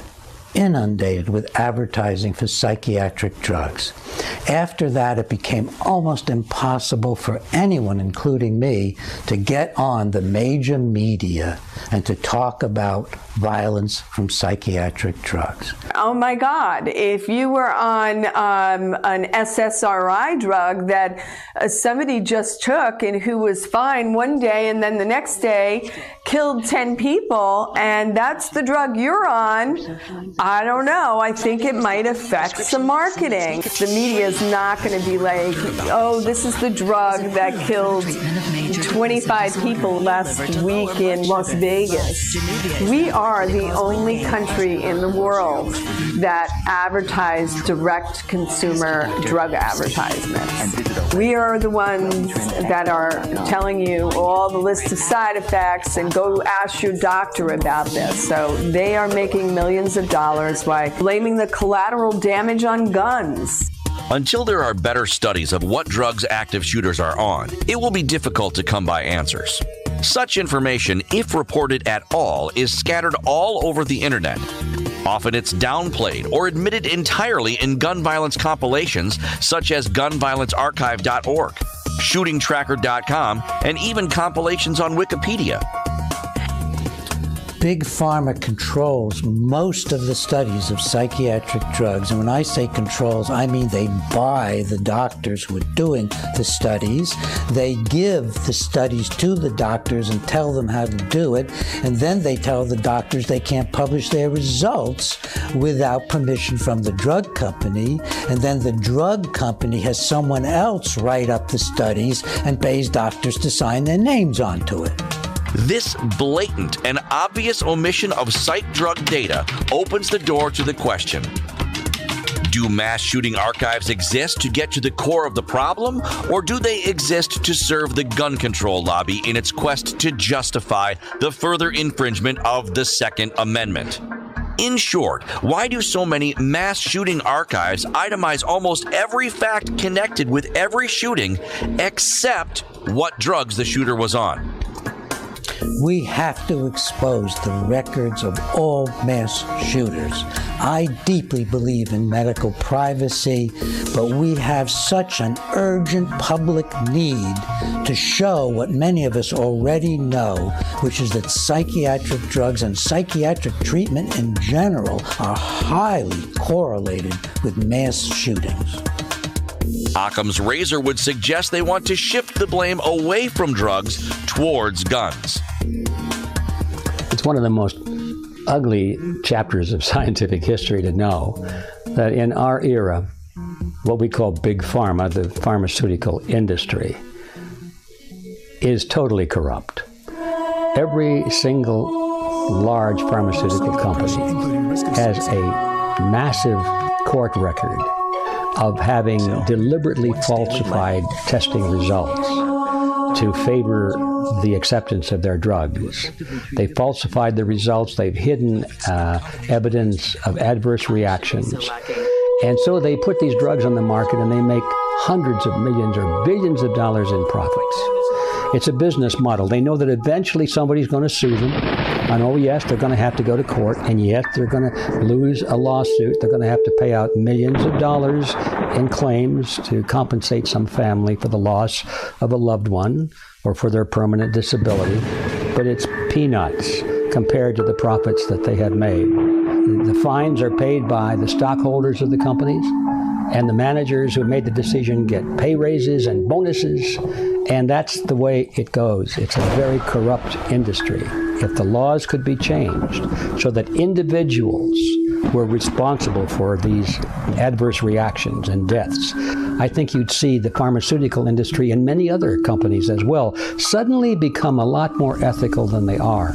with advertising for psychiatric drugs. After that, it became almost impossible for anyone, including me, to get on the major media and to talk about violence from psychiatric drugs. Oh my God, if you were on an SSRI drug that somebody just took and who was fine one day and then the next day killed 10 people, and that's the drug you're on, I don't know. I think it might affect some marketing. The media is not going to be like, oh, this is the drug that killed 25 people last week in Las Vegas. We are the only country in the world that advertise direct consumer drug advertisements. We are the ones that are telling you all the list of side effects and go ask your doctor about this. So they are making millions of dollars by blaming the collateral damage on guns. Until there are better studies of what drugs active shooters are on, it will be difficult to come by answers. Such information, if reported at all, is scattered all over the internet. Often it's downplayed or admitted entirely in gun violence compilations such as gunviolencearchive.org, shootingtracker.com, and even compilations on Wikipedia. Big Pharma controls most of the studies of psychiatric drugs. And when I say controls, I mean they buy the doctors who are doing the studies. They give the studies to the doctors and tell them how to do it. And then they tell the doctors they can't publish their results without permission from the drug company. And then the drug company has someone else write up the studies and pays doctors to sign their names onto it. This blatant and obvious omission of psych drug data opens the door to the question: do mass shooting archives exist to get to the core of the problem, or do they exist to serve the gun control lobby in its quest to justify the further infringement of the Second Amendment? In short, why do so many mass shooting archives itemize almost every fact connected with every shooting except what drugs the shooter was on? We have to expose the records of all mass shooters. I deeply believe in medical privacy, but we have such an urgent public need to show what many of us already know, which is that psychiatric drugs and psychiatric treatment in general are highly correlated with mass shootings. Occam's razor would suggest they want to shift the blame away from drugs towards guns. It's one of the most ugly chapters of scientific history to know that in our era, what we call big pharma, the pharmaceutical industry, is totally corrupt. Every single large pharmaceutical company has a massive court record of having deliberately falsified testing results to favor the acceptance of their drugs. They falsified the results, they've hidden evidence of adverse reactions. And so they put these drugs on the market and they make hundreds of millions or billions of dollars in profits. It's a business model. They know that eventually somebody's going to sue them. And oh yes, they're going to have to go to court, and yes, they're going to lose a lawsuit. They're going to have to pay out millions of dollars in claims to compensate some family for the loss of a loved one or for their permanent disability. But it's peanuts compared to the profits that they have made. The fines are paid by the stockholders of the companies, and the managers who made the decision get pay raises and bonuses, and that's the way it goes. It's a very corrupt industry. If the laws could be changed so that individuals were responsible for these adverse reactions and deaths, I think you'd see the pharmaceutical industry and many other companies as well suddenly become a lot more ethical than they are.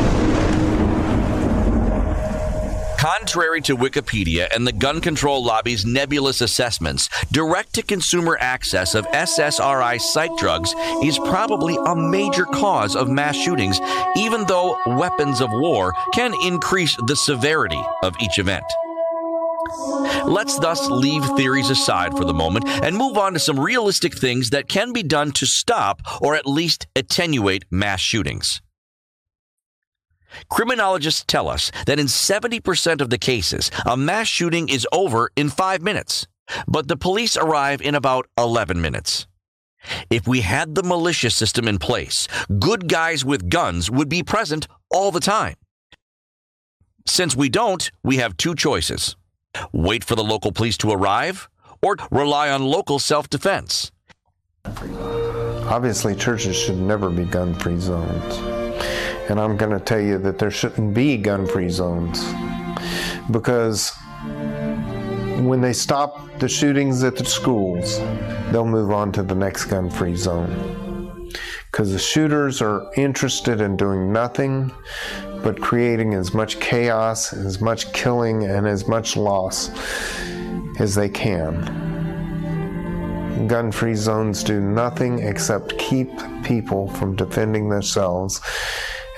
Contrary to Wikipedia and the gun control lobby's nebulous assessments, direct-to-consumer access of SSRI psych drugs is probably a major cause of mass shootings, even though weapons of war can increase the severity of each event. Let's thus leave theories aside for the moment and move on to some realistic things that can be done to stop or at least attenuate mass shootings. Criminologists tell us that in 70% of the cases, a mass shooting is over in 5 minutes, but the police arrive in about 11 minutes. If we had the militia system in place, good guys with guns would be present all the time. Since we don't, we have two choices: wait for the local police to arrive, or rely on local self-defense. Obviously, churches should never be gun-free zones. And I'm going to tell you that there shouldn't be gun-free zones, because when they stop the shootings at the schools, they'll move on to the next gun-free zone. Because the shooters are interested in doing nothing but creating as much chaos, as much killing, and as much loss as they can. Gun-free zones do nothing except keep people from defending themselves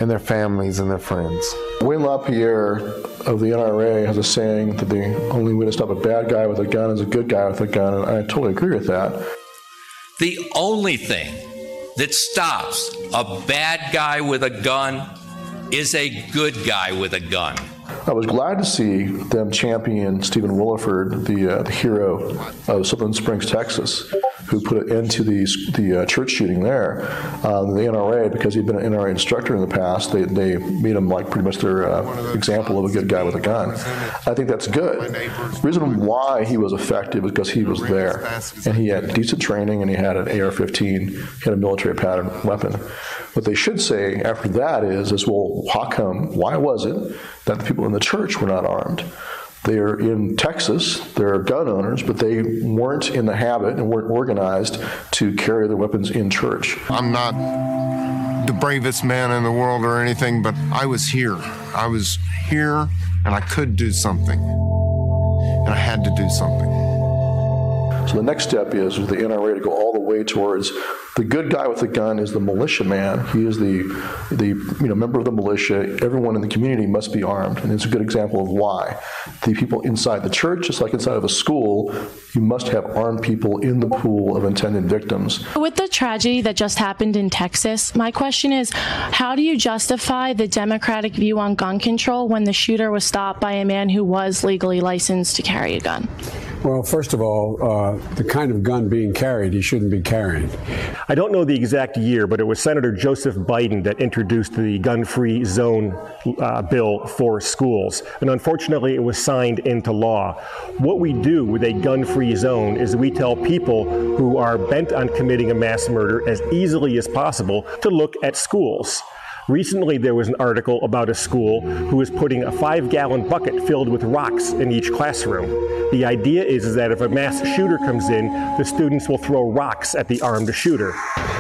and their families and their friends. Wayne LaPierre of the NRA has a saying that the only way to stop a bad guy with a gun is a good guy with a gun, and I totally agree with that. The only thing that stops a bad guy with a gun is a good guy with a gun. I was glad to see them champion Stephen Williford, the hero of Sutherland Springs, Texas, who put an end to the church shooting there. The NRA, because he'd been an NRA instructor in the past, they made him like pretty much their example of a good guy with a gun. I think that's good. The reason why he was effective is because he was there, and he had decent training, and he had an AR-15, he had a military pattern weapon. What they should say after that is well, why was it that the people in the church were not armed? They are in Texas, they're gun owners, but they weren't in the habit and weren't organized to carry their weapons in church. I'm not the bravest man in the world or anything, but I was here. I was here and I could do something. And I had to do something. So the next step is the NRA to go all the way towards the good guy with the gun is the militiaman. He is the member of the militia. Everyone in the community must be armed, and it's a good example of why. The people inside the church, just like inside of a school, you must have armed people in the pool of intended victims. With the tragedy that just happened in Texas, my question is, how do you justify the Democratic view on gun control when the shooter was stopped by a man who was legally licensed to carry a gun? Well, first of all, the kind of gun being carried, he shouldn't be carrying. I don't know the exact year, but it was Senator Joseph Biden that introduced the gun-free zone bill for schools. And unfortunately, it was signed into law. What we do with a gun-free zone is we tell people who are bent on committing a mass murder as easily as possible to look at schools. Recently, there was an article about a school who is putting a 5-gallon bucket filled with rocks in each classroom. The idea is that if a mass shooter comes in, the students will throw rocks at the armed shooter.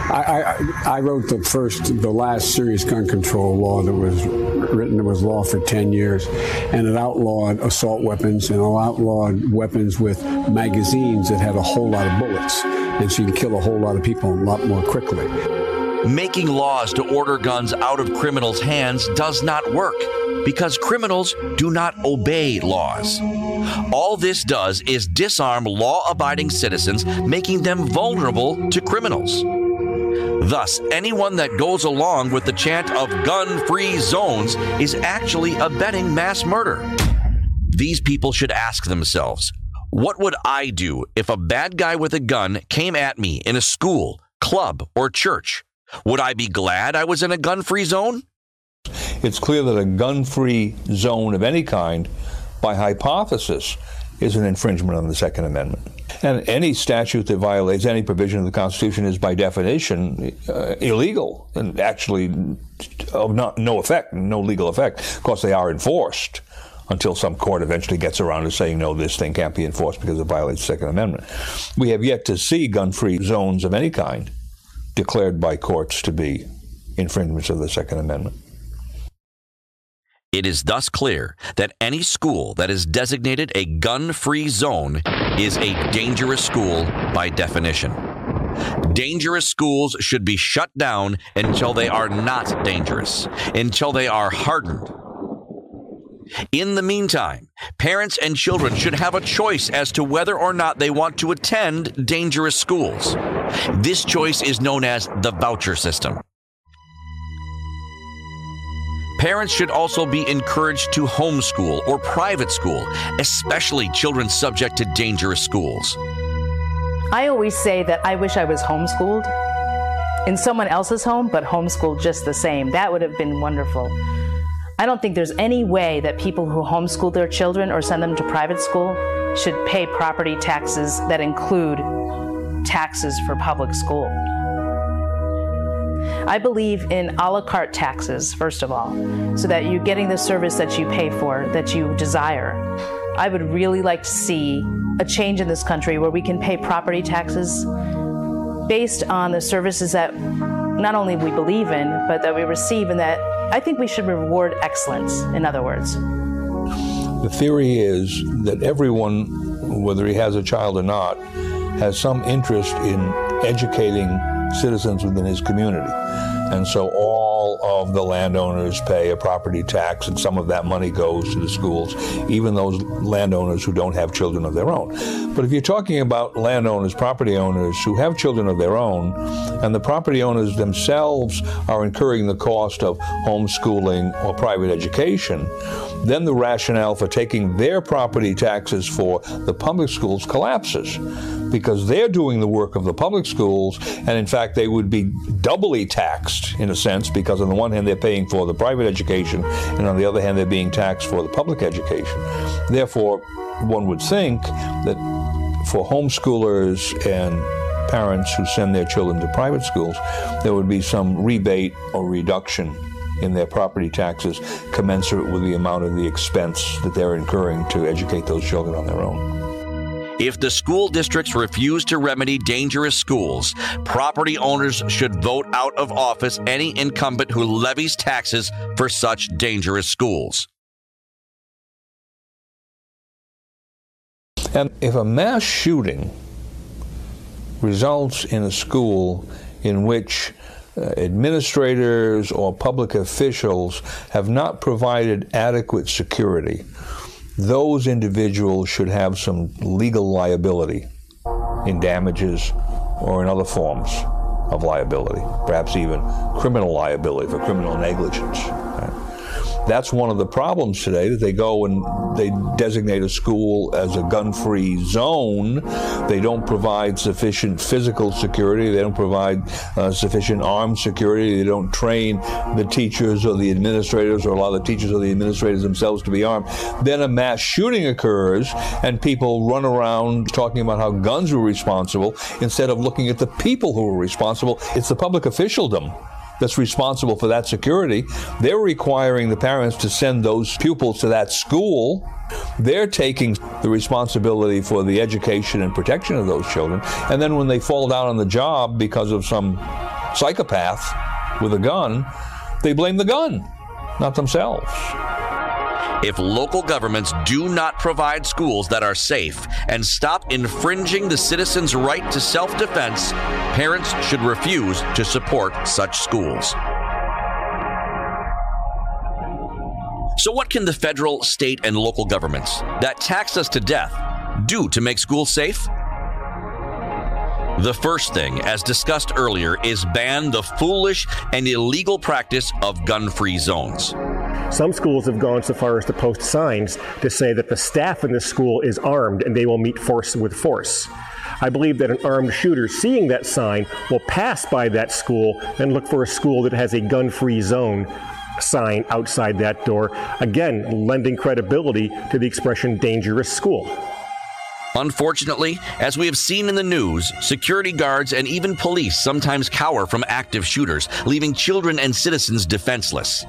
I wrote the last serious gun control law that was written. It was law for 10 years, and it outlawed assault weapons and it outlawed weapons with magazines that had a whole lot of bullets, and so you can kill a whole lot of people a lot more quickly. Making laws to order guns out of criminals' hands does not work because criminals do not obey laws. All this does is disarm law-abiding citizens, making them vulnerable to criminals. Thus, anyone that goes along with the chant of gun-free zones is actually abetting mass murder. These people should ask themselves, what would I do if a bad guy with a gun came at me in a school, club, or church? Would I be glad I was in a gun-free zone? It's clear that a gun-free zone of any kind, by hypothesis, is an infringement of the Second Amendment. And any statute that violates any provision of the Constitution is, by definition, illegal and actually of no effect, no legal effect. Of course, they are enforced until some court eventually gets around to saying, no, this thing can't be enforced because it violates the Second Amendment. We have yet to see gun-free zones of any kind declared by courts to be infringements of the Second Amendment. It is thus clear that any school that is designated a gun-free zone is a dangerous school by definition. Dangerous schools should be shut down until they are not dangerous, until they are hardened. In the meantime, parents and children should have a choice as to whether or not they want to attend dangerous schools. This choice is known as the voucher system. Parents should also be encouraged to homeschool or private school, especially children subject to dangerous schools. I always say that I wish I was homeschooled in someone else's home, but homeschooled just the same. That would have been wonderful. I don't think there's any way that people who homeschool their children or send them to private school should pay property taxes that include taxes for public school. I believe in a la carte taxes, first of all, so that you're getting the service that you pay for, that you desire. I would really like to see a change in this country where we can pay property taxes based on the services that not only we believe in, but that we receive, and that I think we should reward excellence, in other words. The theory is that everyone, whether he has a child or not, has some interest in educating citizens within his community. And so all all of the landowners pay a property tax, and some of that money goes to the schools, even those landowners who don't have children of their own. But if you're talking about landowners, property owners who have children of their own, and the property owners themselves are incurring the cost of homeschooling or private education, then the rationale for taking their property taxes for the public schools collapses, because they're doing the work of the public schools, and in fact they would be doubly taxed in a sense, because on the one hand they're paying for the private education, and on the other hand they're being taxed for the public education. Therefore, one would think that for homeschoolers and parents who send their children to private schools, there would be some rebate or reduction in their property taxes commensurate with the amount of the expense that they're incurring to educate those children on their own. If the school districts refuse to remedy dangerous schools, property owners should vote out of office any incumbent who levies taxes for such dangerous schools. And if a mass shooting results in a school in which administrators or public officials have not provided adequate security, those individuals should have some legal liability in damages or in other forms of liability, perhaps even criminal liability for criminal negligence. That's one of the problems today, that they go and they designate a school as a gun-free zone. They don't provide sufficient physical security. They don't provide sufficient armed security. They don't train the teachers or the administrators, or a lot of the teachers or the administrators themselves, to be armed. Then a mass shooting occurs and people run around talking about how guns were responsible instead of looking at the people who were responsible. It's the public officialdom that's responsible for that security. They're requiring the parents to send those pupils to that school. They're taking the responsibility for the education and protection of those children. And then when they fall down on the job because of some psychopath with a gun, they blame the gun, not themselves. If local governments do not provide schools that are safe and stop infringing the citizens' right to self-defense, parents should refuse to support such schools. So what can the federal, state, and local governments that tax us to death do to make schools safe? The first thing, as discussed earlier, is ban the foolish and illegal practice of gun-free zones. Some schools have gone so far as to post signs to say that the staff in the school is armed and they will meet force with force. I believe that an armed shooter seeing that sign will pass by that school and look for a school that has a gun-free zone sign outside that door, again, lending credibility to the expression dangerous school. Unfortunately, as we have seen in the news, security guards and even police sometimes cower from active shooters, leaving children and citizens defenseless.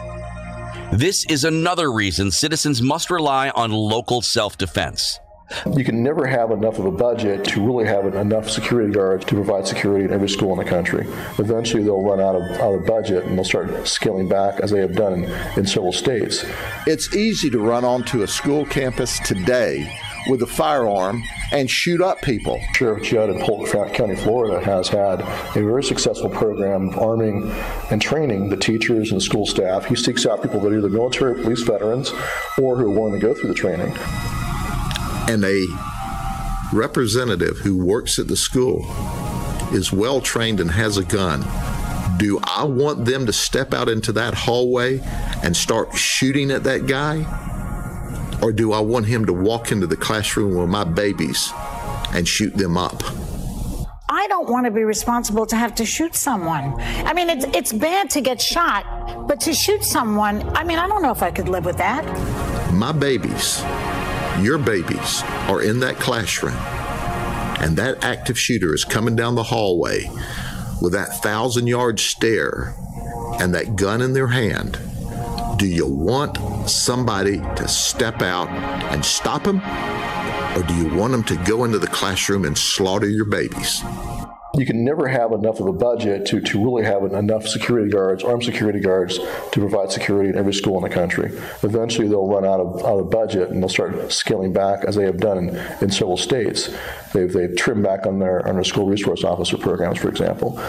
This is another reason citizens must rely on local self-defense. You can never have enough of a budget to really have enough security guards to provide security in every school in the country. Eventually they'll run out of budget and they'll start scaling back, as they have done in several states. It's easy to run onto a school campus today with a firearm and shoot up people. Sheriff Judd in Polk County, Florida has had a very successful program of arming and training the teachers and school staff. He seeks out people that are either military or police veterans or who are willing to go through the training. And a representative who works at the school is well trained and has a gun. Do I want them to step out into that hallway and start shooting at that guy? Or do I want him to walk into the classroom with my babies and shoot them up? I don't want to be responsible to have to shoot someone. I mean, it's bad to get shot, but to shoot someone, I mean, I don't know if I could live with that. My babies, your babies, are in that classroom, and that active shooter is coming down the hallway with that 1,000-yard stare and that gun in their hand. Do you want somebody to step out and stop him? Or do you want them to go into the classroom and slaughter your babies? You can never have enough of a budget to really have enough security guards, armed security guards, to provide security in every school in the country. Eventually they'll run out of budget and they'll start scaling back, as they have done in several states. They've trimmed back on their school resource officer programs, for example.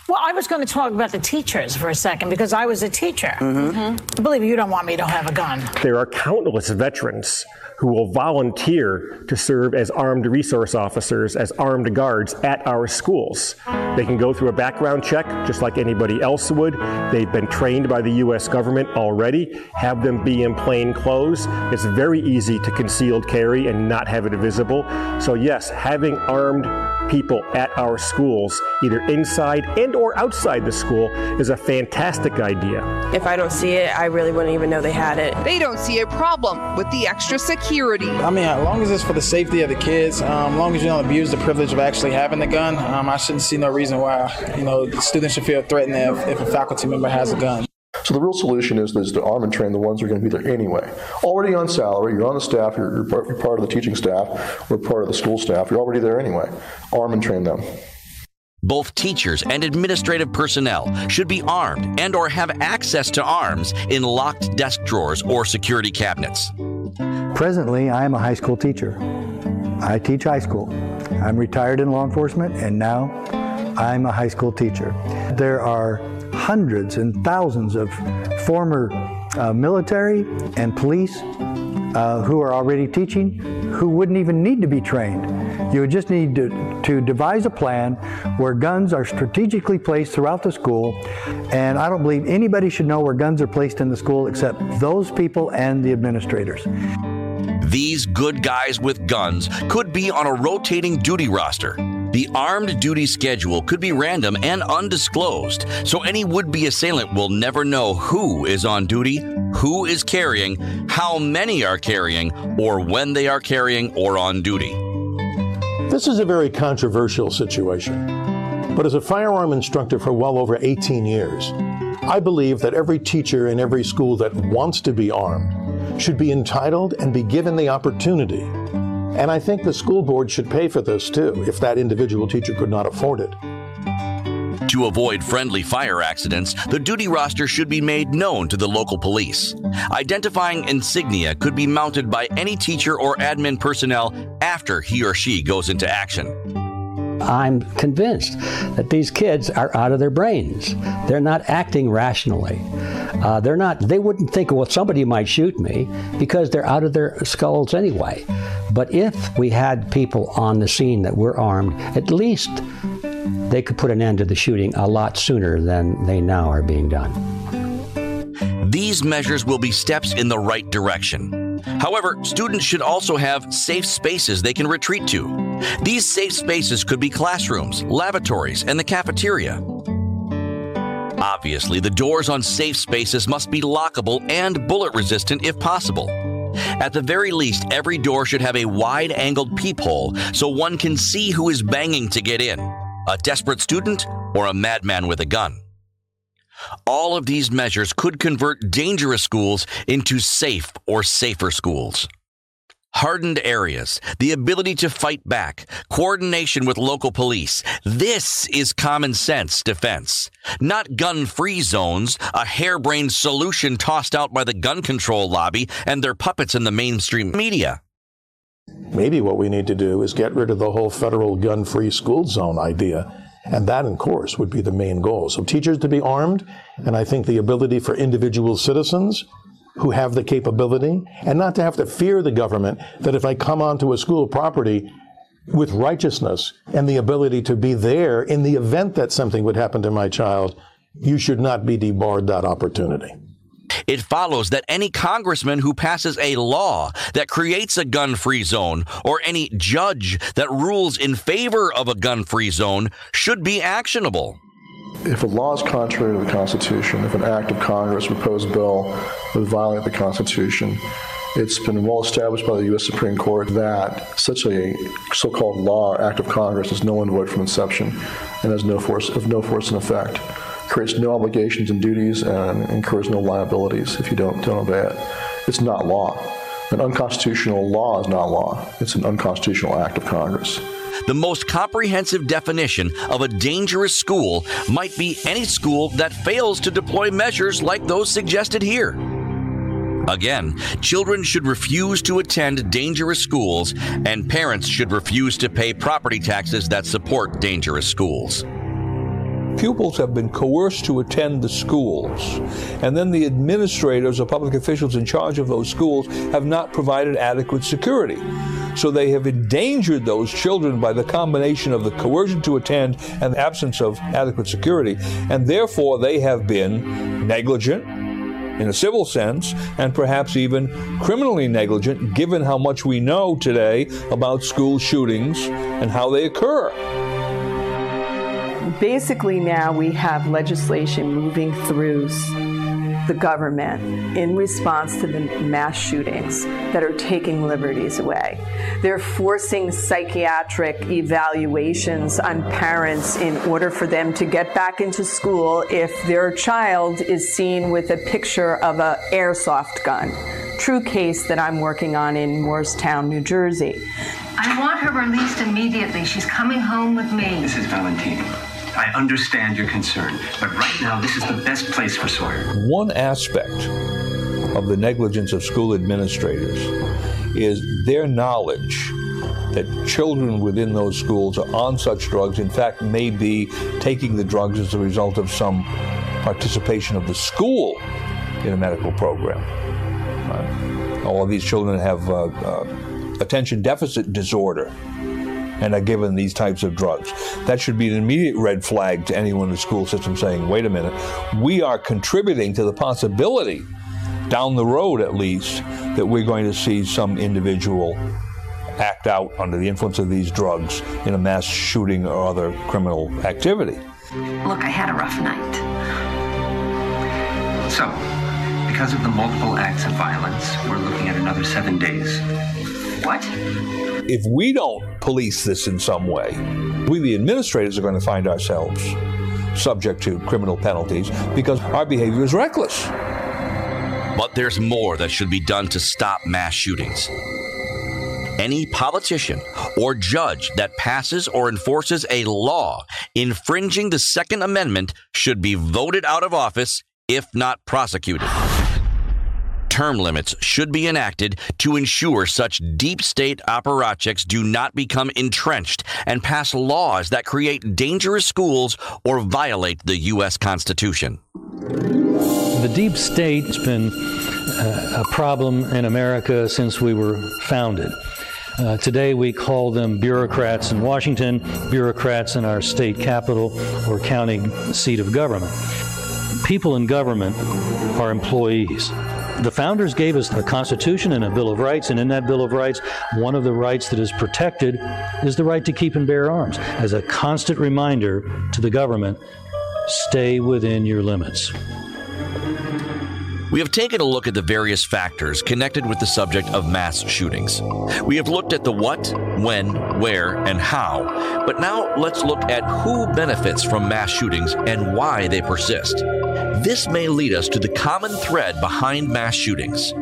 Well, I was going to talk about the teachers for a second because I was a teacher. I believe you don't want me to have a gun. There are countless veterans who will volunteer to serve as armed resource officers, as armed guards at our schools. They can go through a background check just like anybody else would. They've been trained by the U.S. government already. Have them be in plain clothes. It's very easy to concealed carry and not have it visible. So yes, having armed people at our schools, either inside and or outside the school, is a fantastic idea. If I don't see it, I really wouldn't even know they had it. They don't see a problem with the extra security. I mean, as long as it's for the safety of the kids, as long as you don't abuse the privilege of actually having the gun, I shouldn't see no reason why, students should feel threatened if a faculty member has a gun. So the real solution is to arm and train the ones who are going to be there anyway. Already on salary, you're on the staff, you're part of the teaching staff, we're part of the school staff, you're already there anyway. Arm and train them. Both teachers and administrative personnel should be armed and or have access to arms in locked desk drawers or security cabinets. Presently, I am a high school teacher. I teach high school. I'm retired in law enforcement, and now I'm a high school teacher. There are hundreds and thousands of former military and police who are already teaching who wouldn't even need to be trained. You would just need to devise a plan where guns are strategically placed throughout the school, and I don't believe anybody should know where guns are placed in the school except those people and the administrators. These good guys with guns could be on a rotating duty roster. The armed duty schedule could be random and undisclosed, so any would-be assailant will never know who is on duty, who is carrying, how many are carrying, or when they are carrying or on duty. This is a very controversial situation, but as a firearm instructor for well over 18 years, I believe that every teacher in every school that wants to be armed should be entitled and be given the opportunity. And I think the school board should pay for this too, if that individual teacher could not afford it. To avoid friendly fire accidents, the duty roster should be made known to the local police. Identifying insignia could be mounted by any teacher or admin personnel after he or she goes into action. I'm convinced that these kids are out of their brains. They're not acting rationally. They wouldn't think, well, somebody might shoot me, because they're out of their skulls anyway. But if we had people on the scene that were armed, at least they could put an end to the shooting a lot sooner than they now are being done. These measures will be steps in the right direction. However, students should also have safe spaces they can retreat to. These safe spaces could be classrooms, lavatories, and the cafeteria. Obviously, the doors on safe spaces must be lockable and bullet-resistant if possible. At the very least, every door should have a wide-angled peephole so one can see who is banging to get in, a desperate student or a madman with a gun. All of these measures could convert dangerous schools into safe or safer schools. Hardened areas, the ability to fight back, coordination with local police. This is common sense defense, not gun-free zones, a harebrained solution tossed out by the gun control lobby and their puppets in the mainstream media. Maybe what we need to do is get rid of the whole federal gun-free school zone idea. And that, of course, would be the main goal. So teachers to be armed, and I think the ability for individual citizens who have the capability, and not to have to fear the government, that if I come onto a school property with righteousness and the ability to be there in the event that something would happen to my child, you should not be debarred that opportunity. It follows that any congressman who passes a law that creates a gun-free zone, or any judge that rules in favor of a gun-free zone, should be actionable. If a law is contrary to the Constitution, if an act of Congress, proposed bill, would violate the Constitution, it's been well established by the U.S. Supreme Court that such a so-called law or act of Congress is null and void from inception and has no force in effect. Creates no obligations and duties and incurs no liabilities if you don't obey it. It's not law. An unconstitutional law is not law. It's an unconstitutional act of Congress. The most comprehensive definition of a dangerous school might be any school that fails to deploy measures like those suggested here. Again, children should refuse to attend dangerous schools, and parents should refuse to pay property taxes that support dangerous schools. Pupils have been coerced to attend the schools, and then the administrators or public officials in charge of those schools have not provided adequate security. So they have endangered those children by the combination of the coercion to attend and the absence of adequate security, and therefore they have been negligent in a civil sense, and perhaps even criminally negligent, given how much we know today about school shootings and how they occur. Basically now we have legislation moving through the government in response to the mass shootings that are taking liberties away. They're forcing psychiatric evaluations on parents in order for them to get back into school if their child is seen with a picture of an airsoft gun. True case that I'm working on in Morristown, New Jersey. I want her released immediately. She's coming home with me. Mrs. Valentini, I understand your concern, but right now this is the best place for Sawyer. One aspect of the negligence of school administrators is their knowledge that children within those schools are on such drugs, in fact may be taking the drugs as a result of some participation of the school in a medical program. All of these children have attention deficit disorder and are given these types of drugs. That should be an immediate red flag to anyone in the school system saying, wait a minute, we are contributing to the possibility, down the road at least, that we're going to see some individual act out under the influence of these drugs in a mass shooting or other criminal activity. Look, I had a rough night. So, because of the multiple acts of violence, we're looking at another 7 days. What? If we don't police this in some way, we, the administrators, are going to find ourselves subject to criminal penalties because our behavior is reckless. But there's more that should be done to stop mass shootings. Any politician or judge that passes or enforces a law infringing the Second Amendment should be voted out of office, if not prosecuted. Term limits should be enacted to ensure such deep state apparatchiks do not become entrenched and pass laws that create dangerous schools or violate the U.S. Constitution. The deep state's been a problem in America since we were founded. Today we call them bureaucrats in Washington, bureaucrats in our state capital or county seat of government. People in government are employees. The founders gave us a Constitution and a Bill of Rights, and in that Bill of Rights, one of the rights that is protected is the right to keep and bear arms. As a constant reminder to the government, stay within your limits. We have taken a look at the various factors connected with the subject of mass shootings. We have looked at the what, when, where, and how. But now let's look at who benefits from mass shootings and why they persist. This may lead us to the common thread behind mass shootings.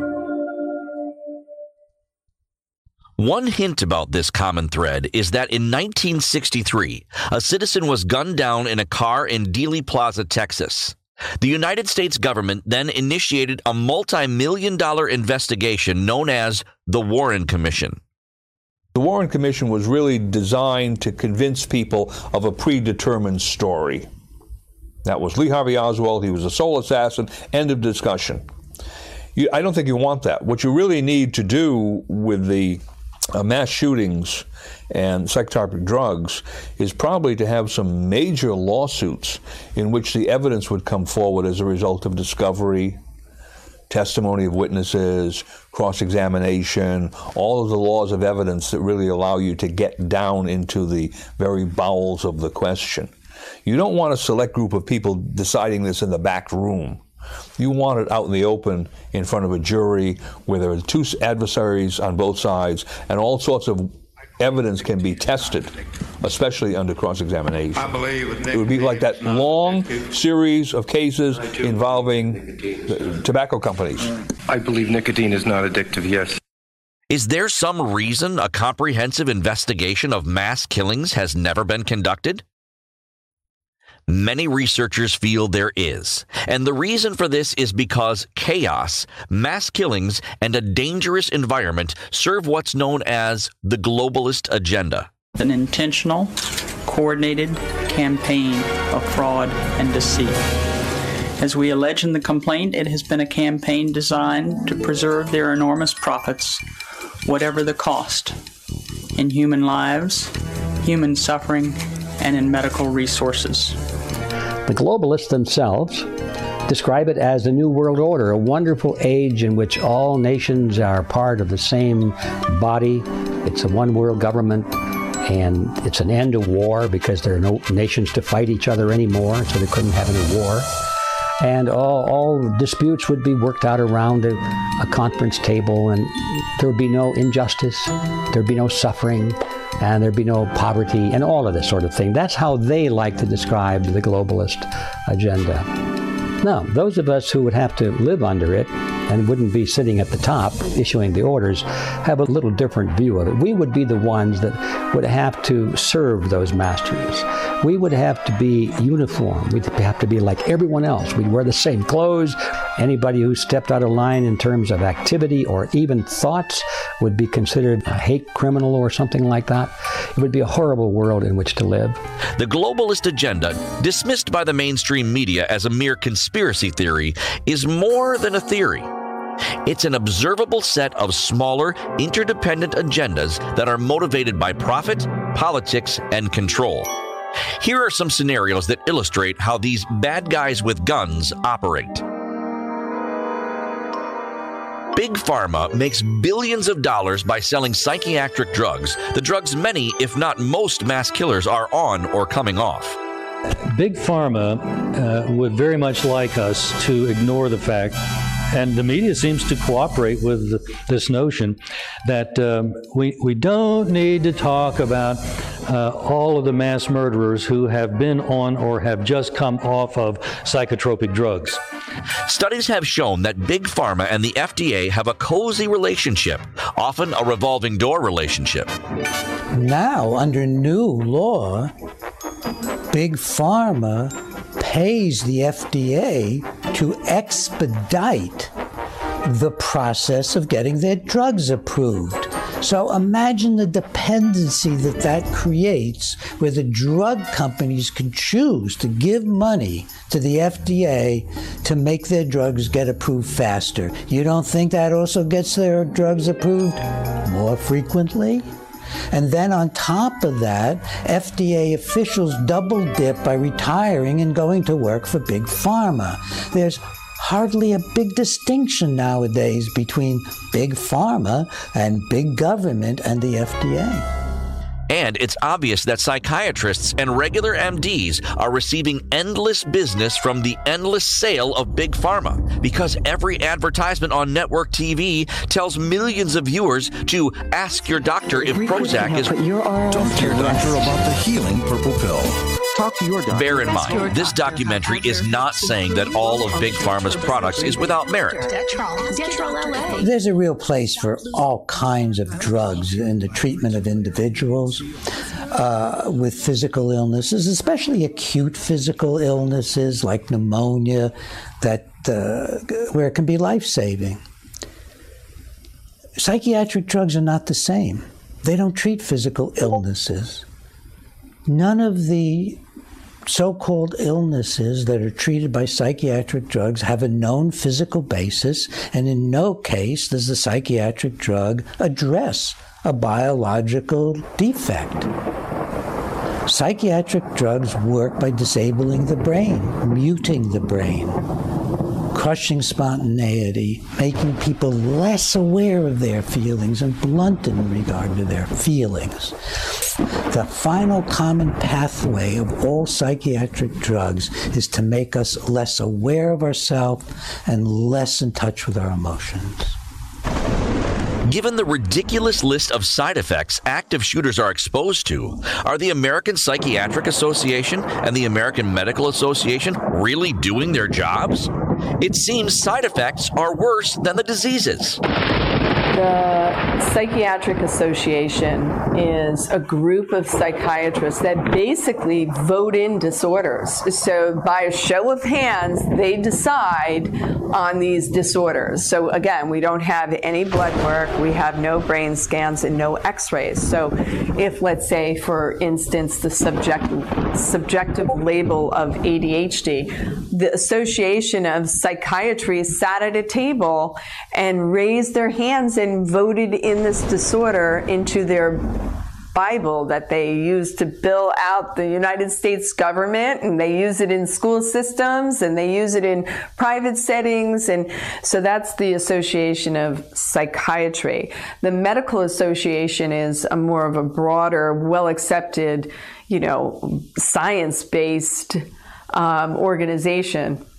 One hint about this common thread is that in 1963, a citizen was gunned down in a car in Dealey Plaza, Texas. The United States government then initiated a multi-million-dollar investigation known as the Warren Commission. The Warren Commission was really designed to convince people of a predetermined story. That was Lee Harvey Oswald. He was a sole assassin. End of discussion. I don't think you want that. What you really need to do with the mass shootings and psychotropic drugs is probably to have some major lawsuits in which the evidence would come forward as a result of discovery, testimony of witnesses, cross-examination, all of the laws of evidence that really allow you to get down into the very bowels of the question. You don't want a select group of people deciding this in the back room. You want it out in the open in front of a jury where there are two adversaries on both sides and all sorts of evidence can be tested, especially under cross-examination. It would be like that long series of cases involving tobacco companies. I believe nicotine is not addictive, yes. Is there some reason a comprehensive investigation of mass killings has never been conducted? Many researchers feel there is, and the reason for this is because chaos, mass killings, and a dangerous environment serve what's known as the globalist agenda. An intentional coordinated campaign of fraud and deceit. As we allege in the complaint, it has been a campaign designed to preserve their enormous profits, whatever the cost, in human lives, human suffering, and in medical resources. The globalists themselves describe it as a new world order, a wonderful age in which all nations are part of the same body. It's a one world government, and it's an end of war because there are no nations to fight each other anymore, so they couldn't have any war. And all disputes would be worked out around a conference table, and there would be no injustice, there would be no suffering, and there'd be no poverty, and all of this sort of thing. That's how they like to describe the globalist agenda. Now, those of us who would have to live under it and wouldn't be sitting at the top issuing the orders have a little different view of it. We would be the ones that would have to serve those masters. We would have to be uniform. We'd have to be like everyone else. We'd wear the same clothes. Anybody who stepped out of line in terms of activity or even thoughts would be considered a hate criminal or something like that. It would be a horrible world in which to live. The globalist agenda, dismissed by the mainstream media as a mere conspiracy theory, is more than a theory. It's an observable set of smaller, interdependent agendas that are motivated by profit, politics, and control. Here are some scenarios that illustrate how these bad guys with guns operate. Big Pharma makes billions of dollars by selling psychiatric drugs, the drugs many, if not most, mass killers are on or coming off. Big Pharma would very much like us to ignore the fact, and the media seems to cooperate with this notion, that we don't need to talk about all of the mass murderers who have been on or have just come off of psychotropic drugs. Studies have shown that Big Pharma and the FDA have a cozy relationship, often a revolving door relationship. Now, under new law, Big Pharma pays the FDA to expedite the process of getting their drugs approved. So imagine the dependency that creates, where the drug companies can choose to give money to the FDA to make their drugs get approved faster. You don't think that also gets their drugs approved more frequently? And then on top of that, FDA officials double dip by retiring and going to work for Big Pharma. There's hardly a big distinction nowadays between Big Pharma and Big Government and the FDA. And it's obvious that psychiatrists and regular MDs are receiving endless business from the endless sale of Big Pharma, because every advertisement on network TV tells millions of viewers to ask your doctor if Prozac is... Talk to your doctor about the healing purple pill. Talk to your doctor. Bear in mind, this documentary is not saying that all of Big Pharma's products is without merit. There's a real place for all kinds of drugs in the treatment of individuals with physical illnesses, especially acute physical illnesses like pneumonia, where it can be life-saving. Psychiatric drugs are not the same. They don't treat physical illnesses. None of the so-called illnesses that are treated by psychiatric drugs have a known physical basis, and in no case does the psychiatric drug address a biological defect. Psychiatric drugs work by disabling the brain, muting the brain, crushing spontaneity, making people less aware of their feelings and blunt in regard to their feelings. The final common pathway of all psychiatric drugs is to make us less aware of ourselves and less in touch with our emotions. Given the ridiculous list of side effects active shooters are exposed to, are the American Psychiatric Association and the American Medical Association really doing their jobs? It seems side effects are worse than the diseases. The Psychiatric Association is a group of psychiatrists that basically vote in disorders. So by a show of hands, they decide on these disorders. So again, we don't have any blood work, we have no brain scans and no x-rays. So if, let's say, for instance, the subjective label of ADHD, the Association of Psychiatry sat at a table and raised their hands and voted in this disorder into their Bible that they use to bill out the United States government, and they use it in school systems, and they use it in private settings. And so that's the Association of Psychiatry. The Medical Association is a more of a broader, well-accepted, science-based organization.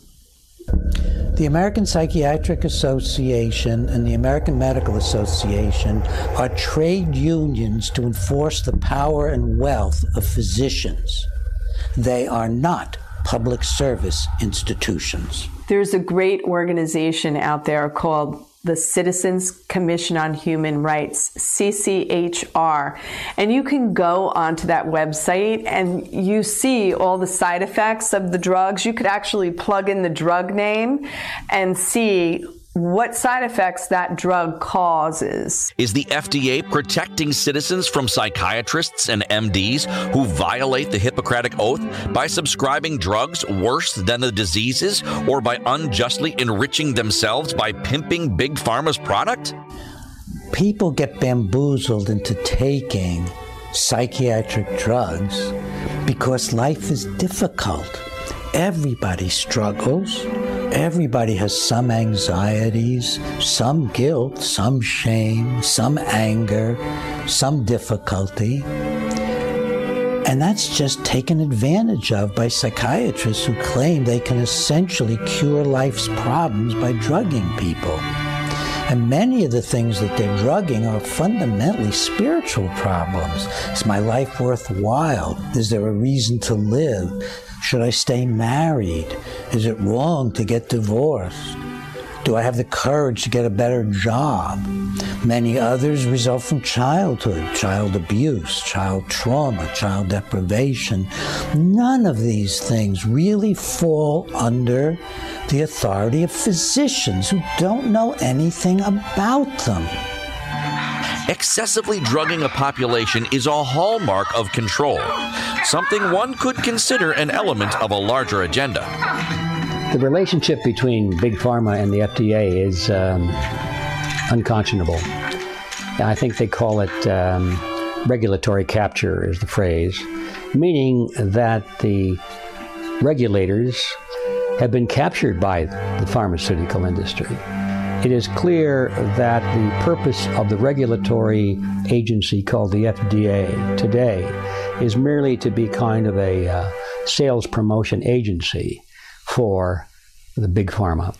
The American Psychiatric Association and the American Medical Association are trade unions to enforce the power and wealth of physicians. They are not public service institutions. There's a great organization out there called the Citizens Commission on Human Rights, CCHR. And you can go onto that website and you see all the side effects of the drugs. You could actually plug in the drug name and see what side effects that drug causes. Is the FDA protecting citizens from psychiatrists and MDs who violate the Hippocratic Oath by subscribing drugs worse than the diseases, or by unjustly enriching themselves by pimping Big Pharma's product? People get bamboozled into taking psychiatric drugs because life is difficult. Everybody struggles. Everybody has some anxieties, some guilt, some shame, some anger, some difficulty. And that's just taken advantage of by psychiatrists who claim they can essentially cure life's problems by drugging people. And many of the things that they're drugging are fundamentally spiritual problems. Is my life worthwhile? Is there a reason to live? Should I stay married? Is it wrong to get divorced? Do I have the courage to get a better job? Many others result from childhood, child abuse, child trauma, child deprivation. None of these things really fall under the authority of physicians who don't know anything about them. Excessively drugging a population is a hallmark of control, something one could consider an element of a larger agenda. The relationship between Big Pharma and the FDA is unconscionable. I think they call it regulatory capture is the phrase, meaning that the regulators have been captured by the pharmaceutical industry. It is clear that the purpose of the regulatory agency called the FDA today is merely to be kind of a sales promotion agency for the Big Pharma.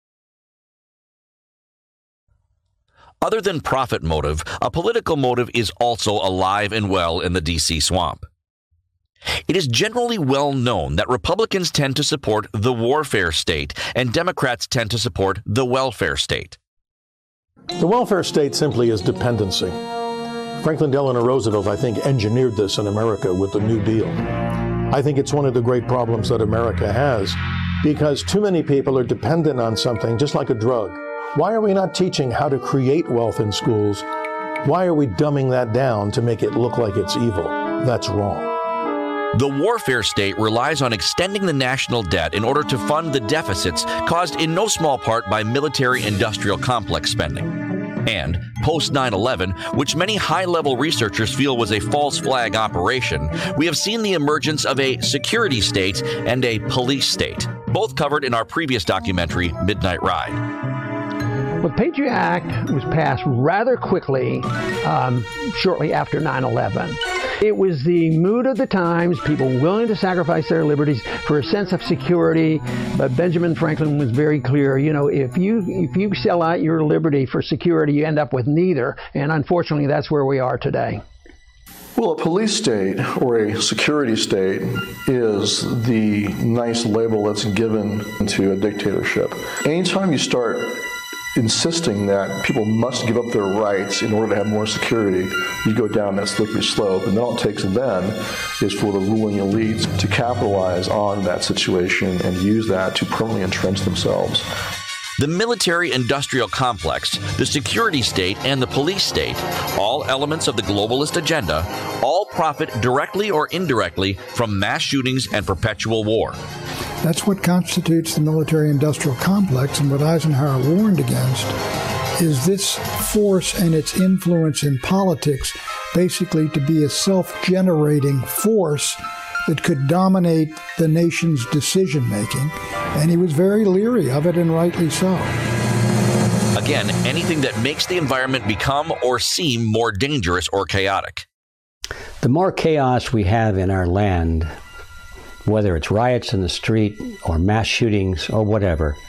Other than profit motive, a political motive is also alive and well in the D.C. swamp. It is generally well known that Republicans tend to support the warfare state and Democrats tend to support the welfare state. The welfare state simply is dependency. Franklin Delano Roosevelt, I think, engineered this in America with the New Deal. I think it's one of the great problems that America has because too many people are dependent on something just like a drug. Why are we not teaching how to create wealth in schools? Why are we dumbing that down to make it look like it's evil? That's wrong. The warfare state relies on extending the national debt in order to fund the deficits caused in no small part by military-industrial complex spending. And post 9/11, which many high-level researchers feel was a false flag operation, we have seen the emergence of a security state and a police state, both covered in our previous documentary, Midnight Ride. Well, the Patriot Act was passed rather quickly shortly after 9/11. It was the mood of the times, people willing to sacrifice their liberties for a sense of security. But Benjamin Franklin was very clear, if you sell out your liberty for security, you end up with neither. And unfortunately, that's where we are today. Well, a police state or a security state is the nice label that's given to a dictatorship. Anytime you start insisting that people must give up their rights in order to have more security, you go down that slippery slope. And then all it takes then is for the ruling elites to capitalize on that situation and use that to permanently entrench themselves. The military-industrial complex, the security state, and the police state, all elements of the globalist agenda, all profit directly or indirectly from mass shootings and perpetual war. That's what constitutes the military-industrial complex, and what Eisenhower warned against is this force and its influence in politics basically to be a self-generating force that could dominate the nation's decision-making, and he was very leery of it, and rightly so. Again, anything that makes the environment become or seem more dangerous or chaotic. The more chaos we have in our land, whether it's riots in the street or mass shootings or whatever,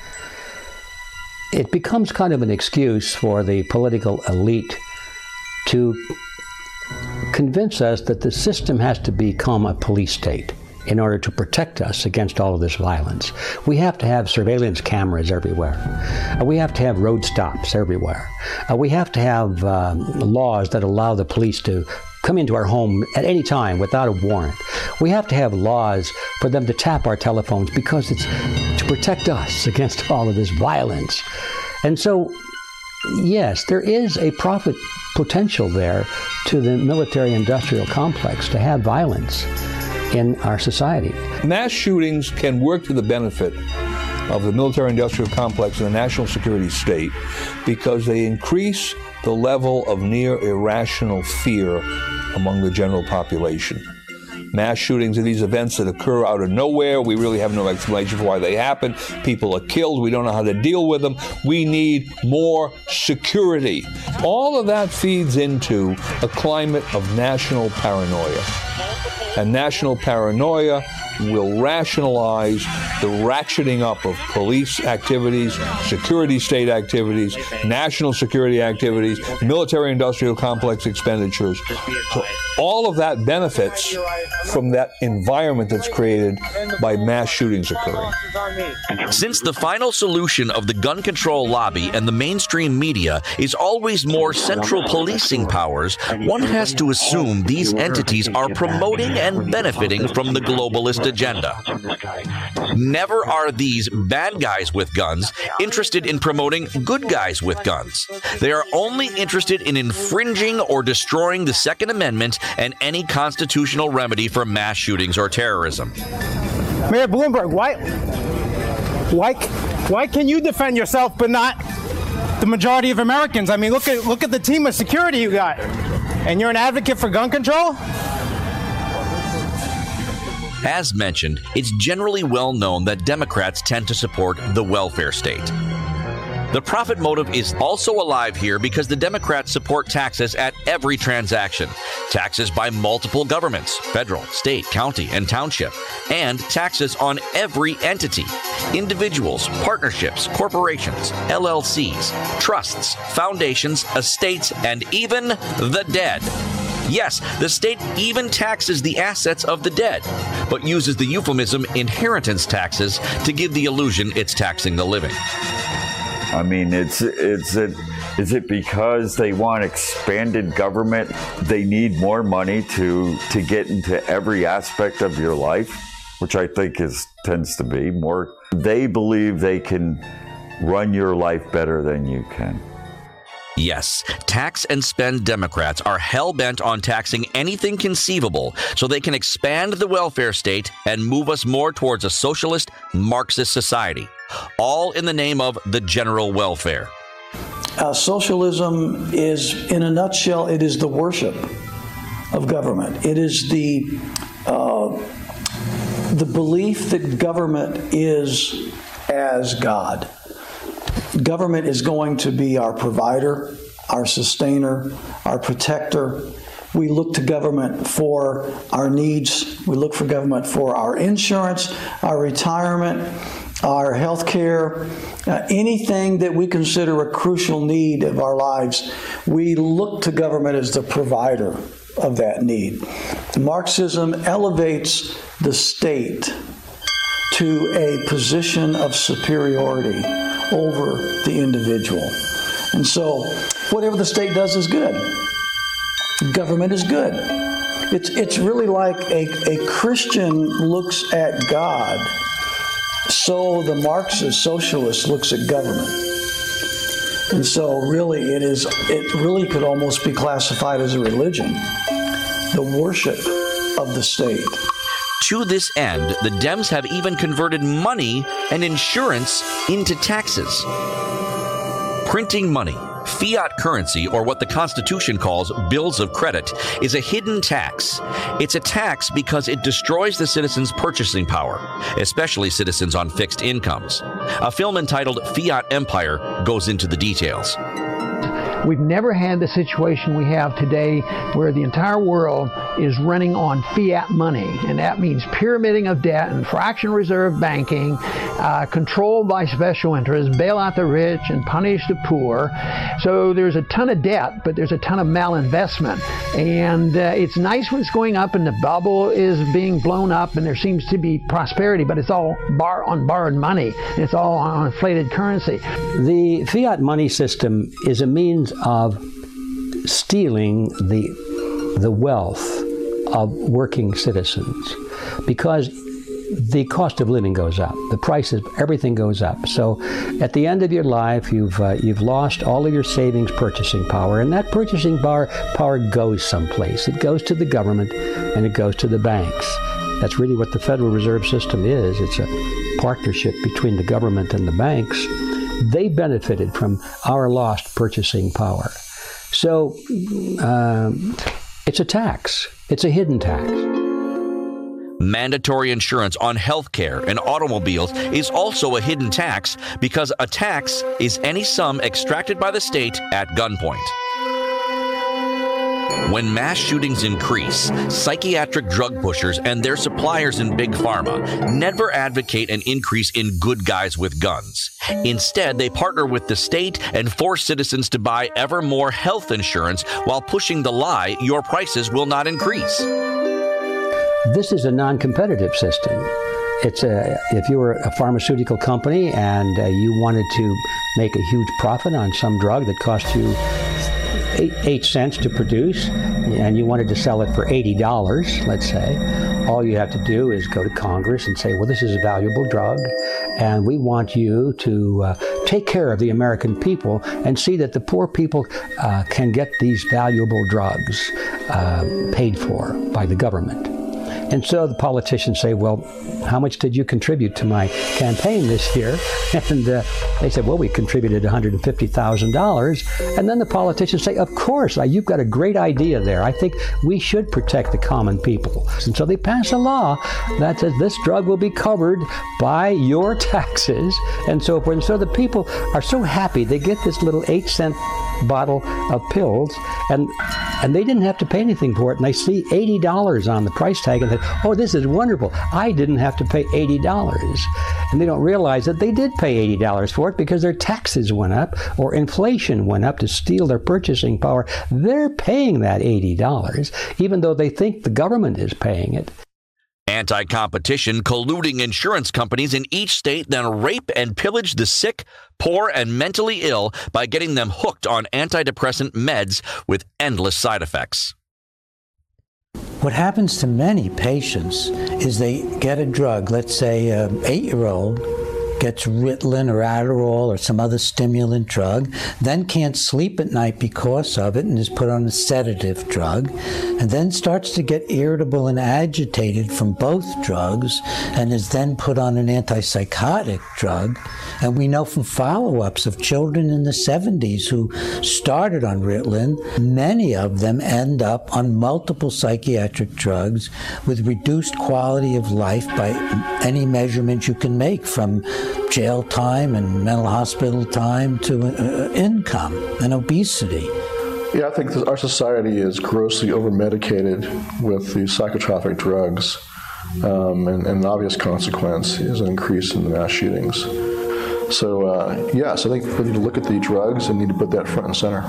it becomes kind of an excuse for the political elite to convince us that the system has to become a police state in order to protect us against all of this violence. We have to have surveillance cameras everywhere. We have to have road stops everywhere. We have to have laws that allow the police to come into our home at any time without a warrant. We have to have laws for them to tap our telephones because it's to protect us against all of this violence. And so, yes, there is a profit potential there to the military-industrial complex to have violence in our society. Mass shootings can work to the benefit of the military-industrial complex and the national security state because they increase the level of near irrational fear among the general population. Mass shootings are these events that occur out of nowhere. We really have no explanation for why they happen. People are killed. We don't know how to deal with them. We need more security. All of that feeds into a climate of national paranoia. And national paranoia will rationalize the ratcheting up of police activities, security state activities, national security activities, military-industrial complex expenditures. So all of that benefits from that environment that's created by mass shootings occurring. Since the final solution of the gun control lobby and the mainstream media is always more central policing powers, one has to assume these entities are promoting and benefiting from the globalist agenda. Never are these bad guys with guns interested in promoting good guys with guns. They are only interested in infringing or destroying the Second Amendment and any constitutional remedy for mass shootings or terrorism. Mayor Bloomberg, why can you defend yourself but not the majority of Americans? I mean, look at the team of security you got, and you're an advocate for gun control? As mentioned, it's generally well known that Democrats tend to support the welfare state. The profit motive is also alive here because the Democrats support taxes at every transaction. Taxes by multiple governments, federal, state, county, and township. And taxes on every entity. Individuals, partnerships, corporations, LLCs, trusts, foundations, estates, and even the dead. Yes, the state even taxes the assets of the dead, but uses the euphemism inheritance taxes to give the illusion it's taxing the living. I mean, is it because they want expanded government? They need more money to get into every aspect of your life, which I think tends to be more. They believe they can run your life better than you can. Yes, tax and spend Democrats are hell-bent on taxing anything conceivable so they can expand the welfare state and move us more towards a socialist, Marxist society, all in the name of the general welfare. Socialism is, in a nutshell, it is the worship of government. It is the belief that government is as God. Government is going to be our provider, our sustainer, our protector. We look to government for our needs. We look for government for our insurance, our retirement, our health care, anything that we consider a crucial need of our lives. We look to government as the provider of that need. Marxism elevates the state to a position of superiority over the individual. And so whatever the state does is good. Government is good. It's really like a Christian looks at God, so the Marxist socialist looks at government. And so really it really could almost be classified as a religion, the worship of the state. To this end, the Dems have even converted money and insurance into taxes. Printing money, fiat currency, or what the Constitution calls bills of credit, is a hidden tax. It's a tax because it destroys the citizens' purchasing power, especially citizens on fixed incomes. A film entitled Fiat Empire goes into the details. We've never had the situation we have today where the entire world is running on fiat money, and that means pyramiding of debt and fractional reserve banking, controlled by special interests, bail out the rich and punish the poor. So there's a ton of debt, but there's a ton of malinvestment. And it's nice when it's going up and the bubble is being blown up and there seems to be prosperity, but it's all on borrowed money. It's all on inflated currency. The fiat money system is a means of stealing the wealth of working citizens because the cost of living goes up, the prices, everything goes up. So at the end of your life, you've lost all of your savings purchasing power, and that purchasing power goes someplace. It goes to the government and it goes to the banks. That's really what the Federal Reserve System is. It's a partnership between the government and the banks. They benefited from our lost purchasing power. So it's a tax. It's a hidden tax. Mandatory insurance on health care and automobiles is also a hidden tax because a tax is any sum extracted by the state at gunpoint. When mass shootings increase, psychiatric drug pushers and their suppliers in Big Pharma never advocate an increase in good guys with guns. Instead, they partner with the state and force citizens to buy ever more health insurance while pushing the lie your prices will not increase. This is a non-competitive system. If you were a pharmaceutical company and you wanted to make a huge profit on some drug that cost you 8 cents to produce, and you wanted to sell it for $80, let's say, all you have to do is go to Congress and say, well, this is a valuable drug, and we want you to take care of the American people and see that the poor people can get these valuable drugs paid for by the government. And so the politicians say, well, how much did you contribute to my campaign this year? And they said, well, we contributed $150,000. And then the politicians say, of course, you've got a great idea there. I think we should protect the common people. And so they pass a law that says this drug will be covered by your taxes and so forth. And so the people are so happy. They get this little 8-cent bottle of pills, and they didn't have to pay anything for it. And they see $80 on the price tag and they, oh, this is wonderful. I didn't have to pay $80. And they don't realize that they did pay $80 for it because their taxes went up or inflation went up to steal their purchasing power. They're paying that $80, even though they think the government is paying it. Anti-competition, colluding insurance companies in each state then rape and pillage the sick, poor, and mentally ill by getting them hooked on antidepressant meds with endless side effects. What happens to many patients is they get a drug, let's say an 8-year-old gets Ritalin or Adderall or some other stimulant drug, then can't sleep at night because of it and is put on a sedative drug, and then starts to get irritable and agitated from both drugs and is then put on an antipsychotic drug. And we know from follow-ups of children in the 70s who started on Ritalin, many of them end up on multiple psychiatric drugs with reduced quality of life by any measurement you can make, from jail time and mental hospital time to income and obesity. Yeah, I think our society is grossly over-medicated with these psychotropic drugs, and an obvious consequence is an increase in the mass shootings. So, yes, I think we need to look at the drugs and need to put that front and center.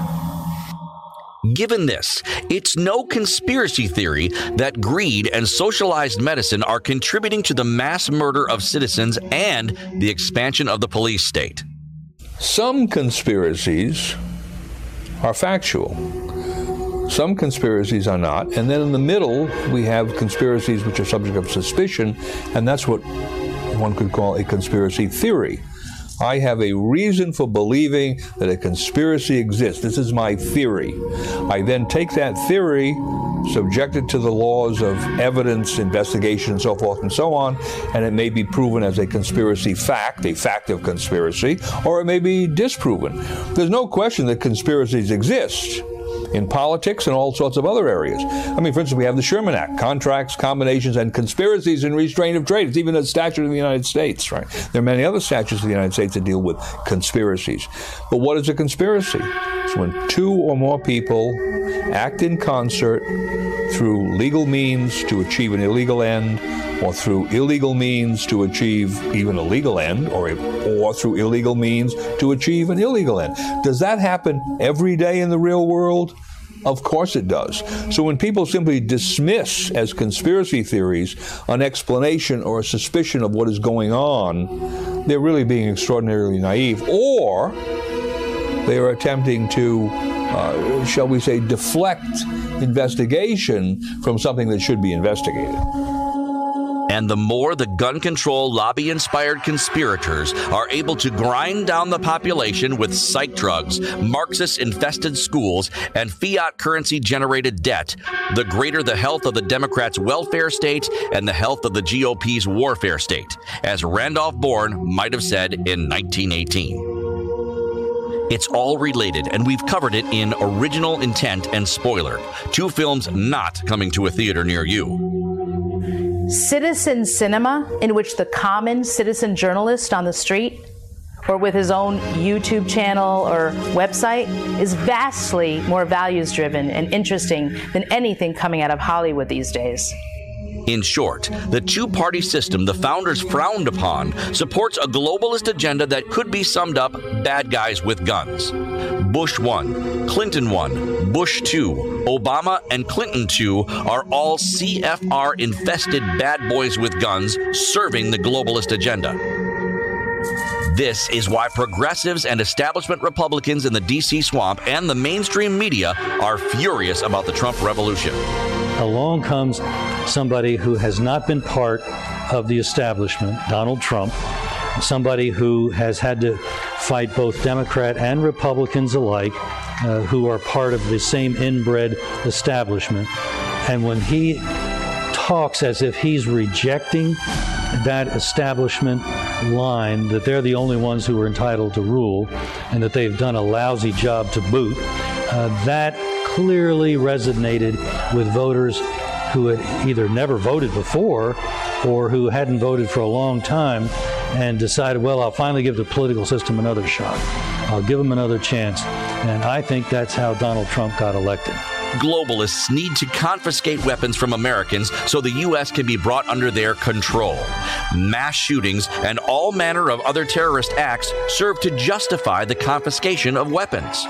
Given this, it's no conspiracy theory that greed and socialized medicine are contributing to the mass murder of citizens and the expansion of the police state. Some conspiracies are factual. Some conspiracies are not. And then in the middle, we have conspiracies which are subject of suspicion, and that's what one could call a conspiracy theory. I have a reason for believing that a conspiracy exists. This is my theory. I then take that theory, subject it to the laws of evidence, investigation, and so forth and so on, and it may be proven as a conspiracy fact, a fact of conspiracy, or it may be disproven. There's no question that conspiracies exist in politics and all sorts of other areas. I mean, for instance, we have the Sherman Act, contracts, combinations, and conspiracies in restraint of trade. It's even a statute in the United States, right? There are many other statutes in the United States that deal with conspiracies. But what is a conspiracy? It's when two or more people act in concert through legal means to achieve an illegal end, or through illegal means to achieve even a legal end, or through illegal means to achieve an illegal end. Does that happen every day in the real world? Of course it does. So when people simply dismiss as conspiracy theories an explanation or a suspicion of what is going on, they're really being extraordinarily naive, or they are attempting to, shall we say, deflect investigation from something that should be investigated. And the more the gun control lobby-inspired conspirators are able to grind down the population with psych drugs, Marxist-infested schools, and fiat currency-generated debt, the greater the health of the Democrats' welfare state and the health of the GOP's warfare state, as Randolph Bourne might have said in 1918. It's all related, and we've covered it in Original Intent and Spoiler, two films not coming to a theater near you. Citizen cinema, in which the common citizen journalist on the street or with his own YouTube channel or website is vastly more values-driven and interesting than anything coming out of Hollywood these days. In short, the two-party system the founders frowned upon supports a globalist agenda that could be summed up bad guys with guns. Bush 1, Clinton 1, Bush 2, Obama and Clinton 2 are all CFR-infested bad boys with guns serving the globalist agenda. This is why progressives and establishment Republicans in the D.C. swamp and the mainstream media are furious about the Trump revolution. Along comes somebody who has not been part of the establishment, Donald Trump, somebody who has had to fight both Democrat and Republicans alike, who are part of the same inbred establishment. And when he talks as if he's rejecting that establishment line, that they're the only ones who are entitled to rule and that they've done a lousy job to boot, that clearly resonated with voters who had either never voted before or who hadn't voted for a long time and decided, well, I'll finally give the political system another shot. I'll give them another chance. And I think that's how Donald Trump got elected. Globalists need to confiscate weapons from Americans so the U.S. can be brought under their control. Mass shootings and all manner of other terrorist acts serve to justify the confiscation of weapons.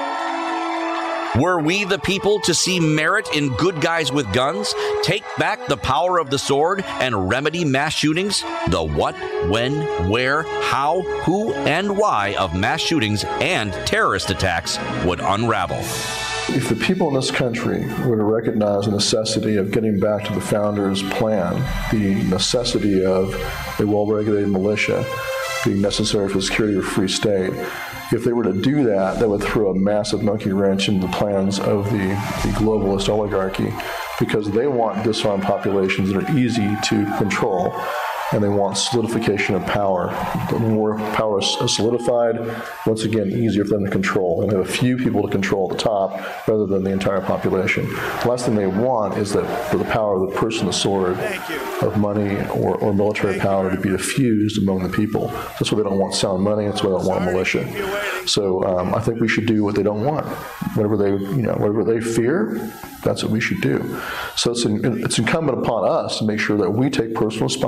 Were we the people to see merit in good guys with guns, take back the power of the sword, and remedy mass shootings? The what, when, where, how, who, and why of mass shootings and terrorist attacks would unravel. If the people in this country were to recognize the necessity of getting back to the founders' plan, the necessity of a well-regulated militia being necessary for the security of a free state, if they were to do that, that would throw a massive monkey wrench into the plans of the globalist oligarchy, because they want disarmed populations that are easy to control, and they want solidification of power. The more power is solidified, once again, easier for them to control. And they have a few people to control at the top rather than the entire population. The last thing they want is that for the power of the purse and the sword, of money or military power to be diffused among the people. That's why they don't want sound money. That's why they don't want a militia. So I think we should do what they don't want. Whatever they fear, that's what we should do. So it's incumbent upon us to make sure that we take personal responsibility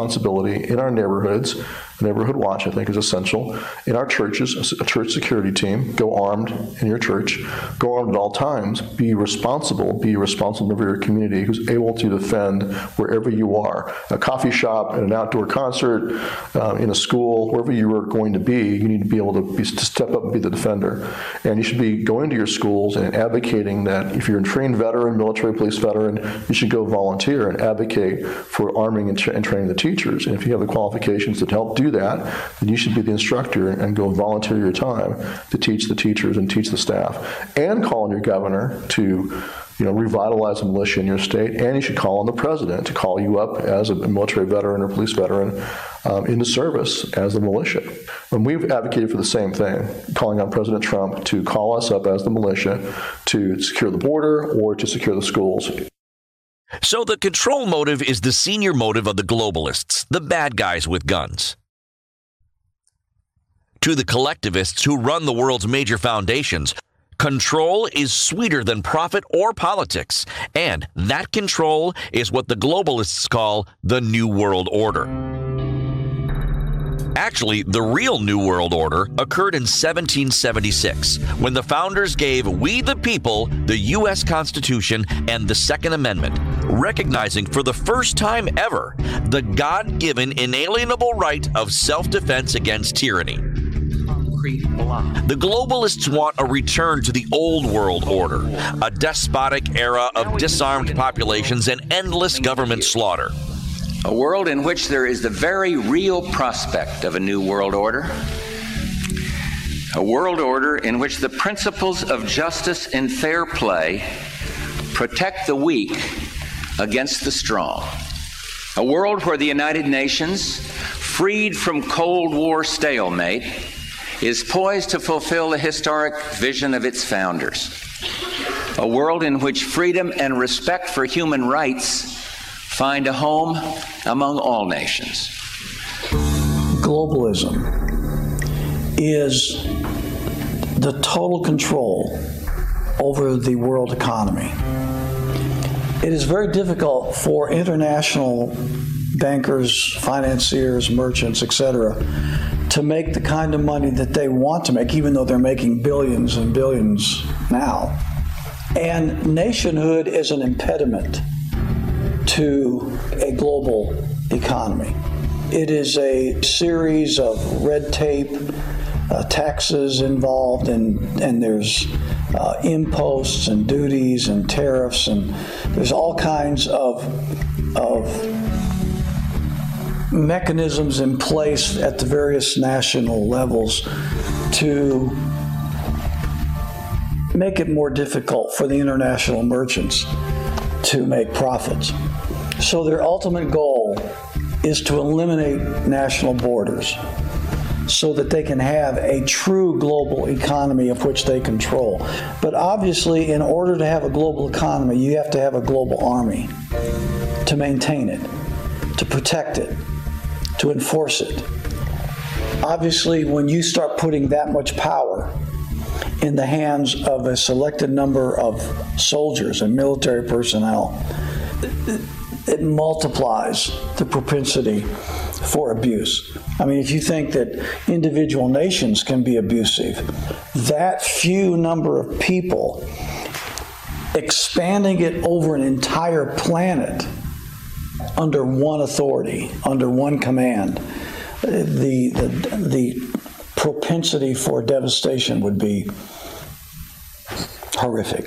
responsibility in our neighborhoods. Neighborhood watch, I think, is essential. In our churches, a church security team, go armed in your church, go armed at all times, be a responsible member of your community who's able to defend wherever you are. A coffee shop, at an outdoor concert, in a school, wherever you are going to be, you need to be able to step up and be the defender. And you should be going to your schools and advocating that if you're a trained veteran, military police veteran, you should go volunteer and advocate for arming and training the teachers. And if you have the qualifications to help do that, then you should be the instructor and go volunteer your time to teach the teachers and teach the staff. And call on your governor to revitalize the militia in your state, and you should call on the president to call you up as a military veteran or police veteran into service as the militia. And we've advocated for the same thing, calling on President Trump to call us up as the militia to secure the border or to secure the schools. So the control motive is the senior motive of the globalists, the bad guys with guns. To the collectivists who run the world's major foundations, control is sweeter than profit or politics, and that control is what the globalists call the New World Order. Actually, the real New World Order occurred in 1776, when the founders gave we the people the U.S. Constitution and the Second Amendment, recognizing for the first time ever the God-given inalienable right of self-defense against tyranny. The globalists want a return to the old world order, a despotic era of disarmed populations and endless government slaughter. A world in which there is the very real prospect of a new world order. A world order in which the principles of justice and fair play protect the weak against the strong. A world where the United Nations, freed from Cold War stalemate, is poised to fulfill the historic vision of its founders. A world in which freedom and respect for human rights find a home among all nations. Globalism is the total control over the world economy. It is very difficult for international bankers, financiers, merchants, etc., to make the kind of money that they want to make, even though they're making billions and billions now. And nationhood is an impediment to a global economy. It is a series of red tape, taxes involved, and there's imposts and duties and tariffs, and there's all kinds of mechanisms in place at the various national levels to make it more difficult for the international merchants to make profits. So their ultimate goal is to eliminate national borders so that they can have a true global economy of which they control. But obviously, in order to have a global economy, you have to have a global army to maintain it, to protect it, to enforce it. Obviously, when you start putting that much power in the hands of a selected number of soldiers and military personnel, it multiplies the propensity for abuse. I mean, if you think that individual nations can be abusive, that few number of people expanding it over an entire planet under one authority, under one command, the propensity for devastation would be horrific.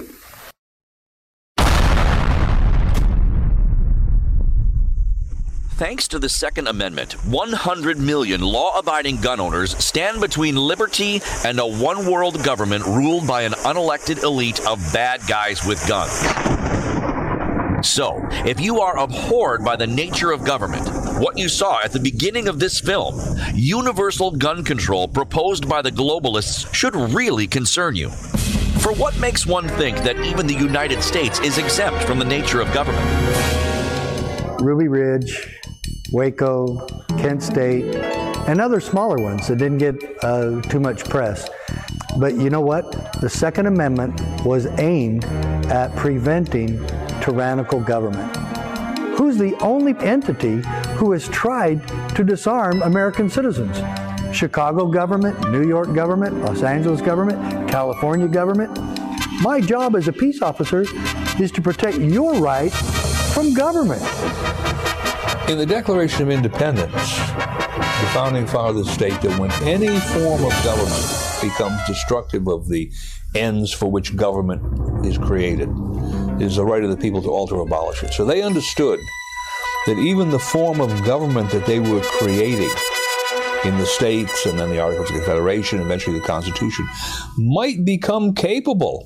Thanks to the Second Amendment, 100 million law-abiding gun owners stand between liberty and a one-world government ruled by an unelected elite of bad guys with guns. So, if you are abhorred by the nature of government, what you saw at the beginning of this film, universal gun control proposed by the globalists should really concern you. For what makes one think that even the United States is exempt from the nature of government? Ruby Ridge, Waco, Kent State, and other smaller ones that didn't get too much press. But you know what? The Second Amendment was aimed at preventing tyrannical government. Who's the only entity who has tried to disarm American citizens. Chicago government, New York government, Los Angeles government, California government. My job as a peace officer is to protect your right from government. In the Declaration of Independence, the Founding Fathers state that when any form of government becomes destructive of the ends for which government is created, it is the right of the people to alter or abolish it. So they understood that even the form of government that they were creating in the states and then the Articles of Confederation, eventually the Constitution, might become capable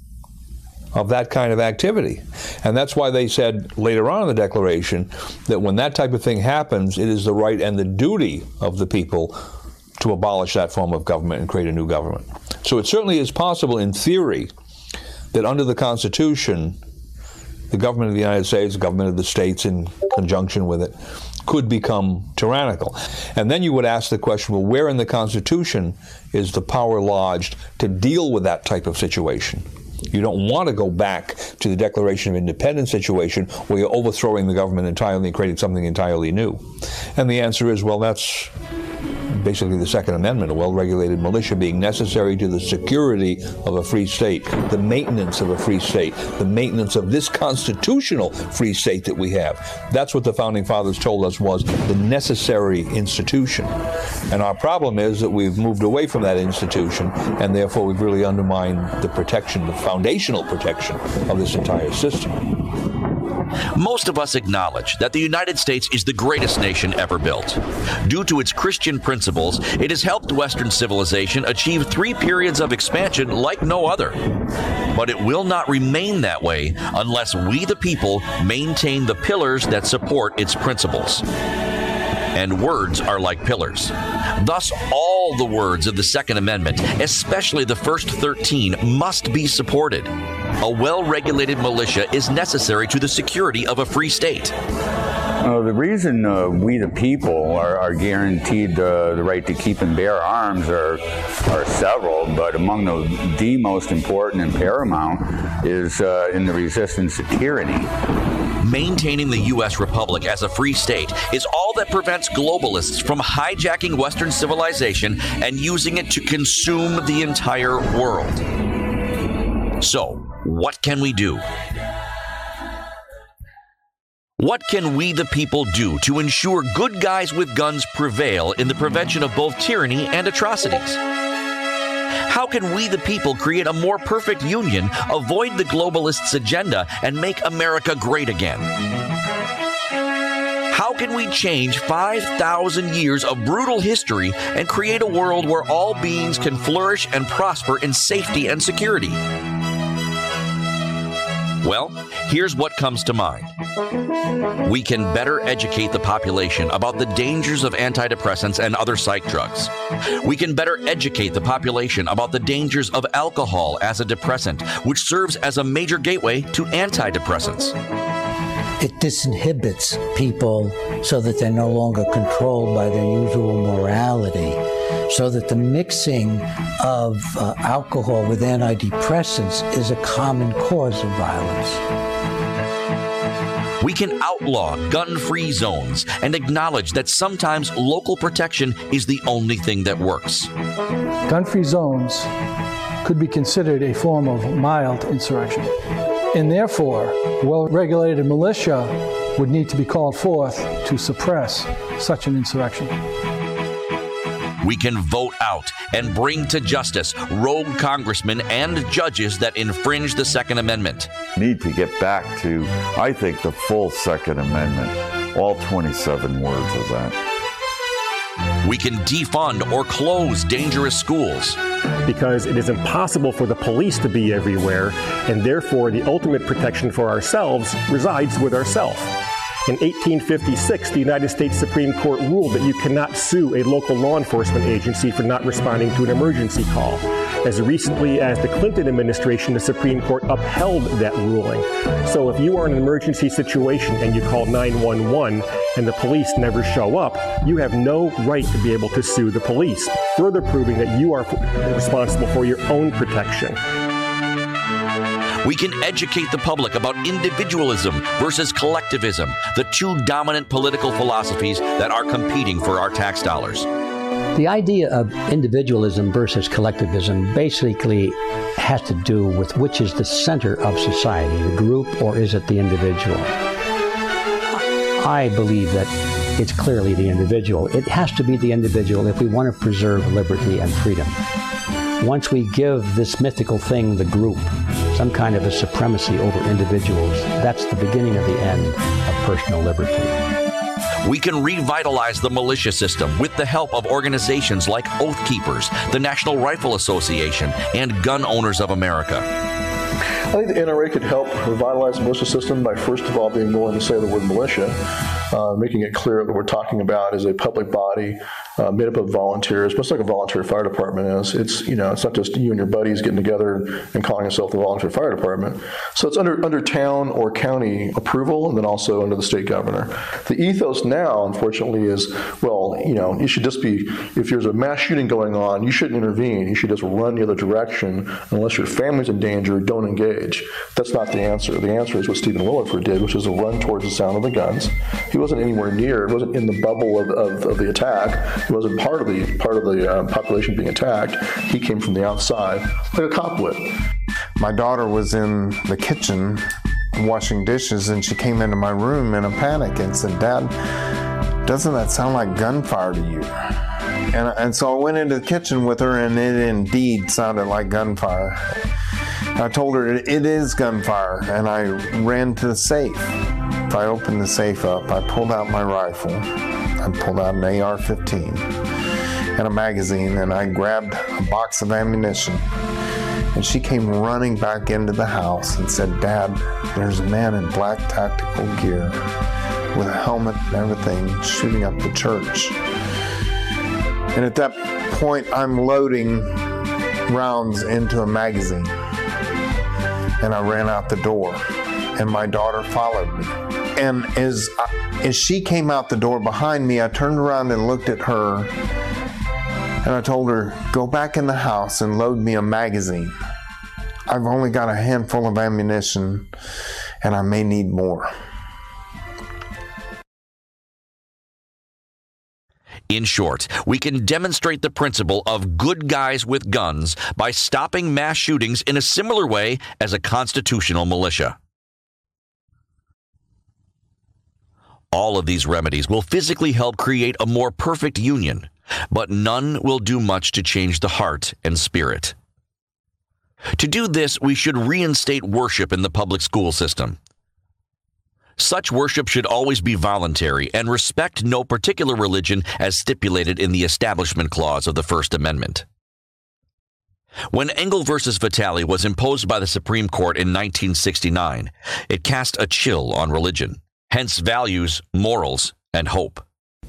of that kind of activity. And that's why they said later on in the Declaration that when that type of thing happens, it is the right and the duty of the people to abolish that form of government and create a new government. So it certainly is possible in theory that under the Constitution, the government of the United States, the government of the states in conjunction with it, could become tyrannical. And then you would ask the question, well, where in the Constitution is the power lodged to deal with that type of situation? You don't want to go back to the Declaration of Independence situation where you're overthrowing the government entirely and creating something entirely new. And the answer is, well, that's basically the Second Amendment, a well-regulated militia being necessary to the security of a free state, the maintenance of a free state, the maintenance of this constitutional free state that we have. That's what the Founding Fathers told us was the necessary institution. And our problem is that we've moved away from that institution, and therefore we've really undermined the protection, the foundational protection of this entire system. Most of us acknowledge that the United States is the greatest nation ever built. Due to its Christian principles, it has helped Western civilization achieve 3 periods of expansion like no other. But it will not remain that way unless we, the people, maintain the pillars that support its principles. And words are like pillars. Thus, all the words of the Second Amendment, especially the first 13, must be supported. A well-regulated militia is necessary to the security of a free state. The reason we, the people, are guaranteed the right to keep and bear arms are several, but among the most important and paramount is in the resistance to tyranny. Maintaining the U.S. Republic as a free state is all that prevents globalists from hijacking Western civilization and using it to consume the entire world. So, what can we do? What can we, the people, do to ensure good guys with guns prevail in the prevention of both tyranny and atrocities? How can we, the people, create a more perfect union, avoid the globalists' agenda, and make America great again? How can we change 5,000 years of brutal history and create a world where all beings can flourish and prosper in safety and security? Well, here's what comes to mind. We can better educate the population about the dangers of antidepressants and other psych drugs. We can better educate the population about the dangers of alcohol as a depressant, which serves as a major gateway to antidepressants. It disinhibits people so that they're no longer controlled by their usual morality, so that the mixing of alcohol with antidepressants is a common cause of violence. We can outlaw gun-free zones and acknowledge that sometimes local protection is the only thing that works. Gun-free zones could be considered a form of mild insurrection, and therefore, well-regulated militia would need to be called forth to suppress such an insurrection. We can vote out and bring to justice rogue congressmen and judges that infringe the Second Amendment. Need to get back to, I think, the full Second Amendment, all 27 words of that. We can defund or close dangerous schools. Because it is impossible for the police to be everywhere, and therefore the ultimate protection for ourselves resides with ourselves. In 1856, the United States Supreme Court ruled that you cannot sue a local law enforcement agency for not responding to an emergency call. As recently as the Clinton administration, the Supreme Court upheld that ruling. So if you are in an emergency situation and you call 911 and the police never show up, you have no right to be able to sue the police, further proving that you are responsible for your own protection. We can educate the public about individualism versus collectivism, the two dominant political philosophies that are competing for our tax dollars. The idea of individualism versus collectivism basically has to do with which is the center of society, the group or is it the individual? I believe that it's clearly the individual. It has to be the individual if we want to preserve liberty and freedom. Once we give this mythical thing, the group, some kind of a supremacy over individuals, that's the beginning of the end of personal liberty. We can revitalize the militia system with the help of organizations like Oath Keepers, the National Rifle Association, and Gun Owners of America. I think the NRA could help revitalize the militia system by first of all being willing to say the word militia, making it clear that what we're talking about is a public body made up of volunteers, much like a volunteer fire department is. It's it's not just you and your buddies getting together and calling yourself the volunteer fire department. So it's under town or county approval, and then also under the state governor. The ethos now, unfortunately, is you should just be, if there's a mass shooting going on, you shouldn't intervene. You should just run the other direction. Unless your family's in danger, don't engage. That's not the answer. The answer is what Stephen Williford did, which is to run towards the sound of the guns. He wasn't anywhere near. It wasn't in the bubble of the attack. He wasn't part of the population being attacked. He came from the outside, like a cop would. My daughter was in the kitchen washing dishes, and she came into my room in a panic and said, "Dad, doesn't that sound like gunfire to you?" And so I went into the kitchen with her, and it indeed sounded like gunfire. I told her it is gunfire, and I ran to the safe. I opened the safe up. I pulled out my rifle. I pulled out an AR-15 and a magazine, and I grabbed a box of ammunition. And she came running back into the house and said, "Dad, there's a man in black tactical gear with a helmet and everything shooting up the church." And at that point, I'm loading rounds into a magazine. And I ran out the door, and my daughter followed me. And as she came out the door behind me, I turned around and looked at her, and I told her, "Go back in the house and load me a magazine. I've only got a handful of ammunition, and I may need more." In short, we can demonstrate the principle of good guys with guns by stopping mass shootings in a similar way as a constitutional militia. All of these remedies will physically help create a more perfect union, but none will do much to change the heart and spirit. To do this, we should reinstate worship in the public school system. Such worship should always be voluntary and respect no particular religion as stipulated in the Establishment Clause of the First Amendment. When Engel versus Vitale was imposed by the Supreme Court in 1969, it cast a chill on religion, hence values, morals, and hope.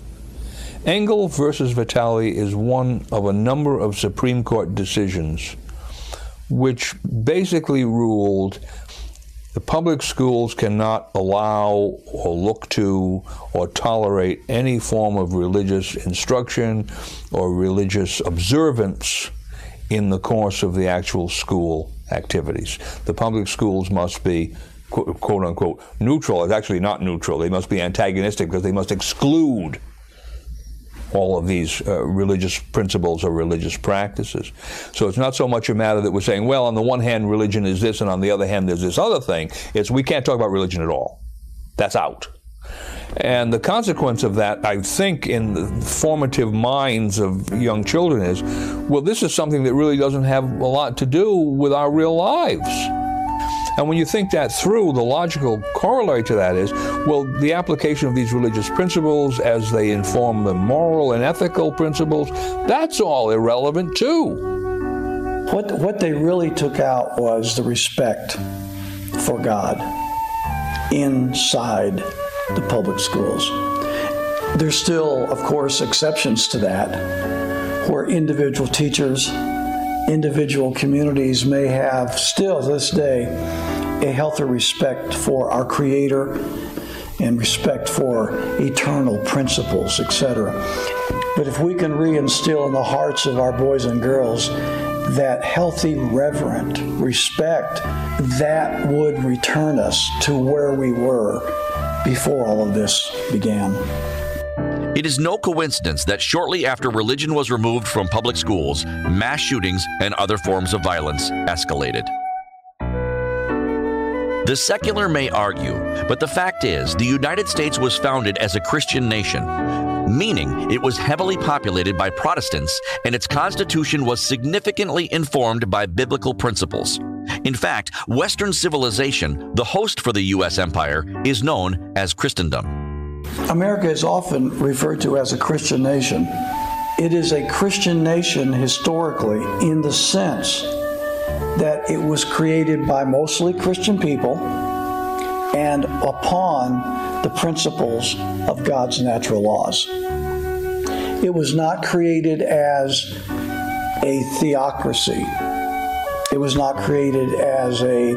Engel versus Vitale is one of a number of Supreme Court decisions which basically ruled the public schools cannot allow or look to or tolerate any form of religious instruction or religious observance in the course of the actual school activities. The public schools must be, quote unquote, neutral. It's actually not neutral. They must be antagonistic because they must exclude all of these religious principles or religious practices. So it's not so much a matter that we're saying, well, on the one hand, religion is this, and on the other hand, there's this other thing. It's we can't talk about religion at all. That's out. And the consequence of that, I think, in the formative minds of young children is, well, this is something that really doesn't have a lot to do with our real lives. And when you think that through, the logical corollary to that is, well, the application of these religious principles as they inform the moral and ethical principles, that's all irrelevant too. What they really took out was the respect for God inside the public schools. There's still, of course, exceptions to that, where individual teachers, individual communities may have still to this day a healthy respect for our Creator and respect for eternal principles, etc. But if we can reinstill in the hearts of our boys and girls that healthy, reverent respect that would return us to where we were before all of this began. It is no coincidence that shortly after religion was removed from public schools, mass shootings and other forms of violence escalated. The secular may argue, but the fact is the United States was founded as a Christian nation, meaning it was heavily populated by Protestants and its constitution was significantly informed by biblical principles. In fact, Western civilization, the host for the U.S. empire, is known as Christendom. America is often referred to as a Christian nation. It is a Christian nation historically in the sense that it was created by mostly Christian people and upon the principles of God's natural laws. It was not created as a theocracy. It was not created as a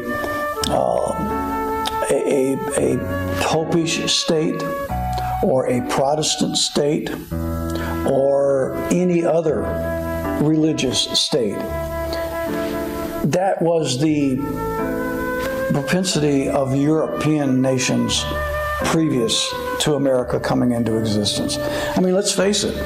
popish state or a Protestant state or any other religious state. That was the propensity of European nations previous to America coming into existence. I mean, let's face it.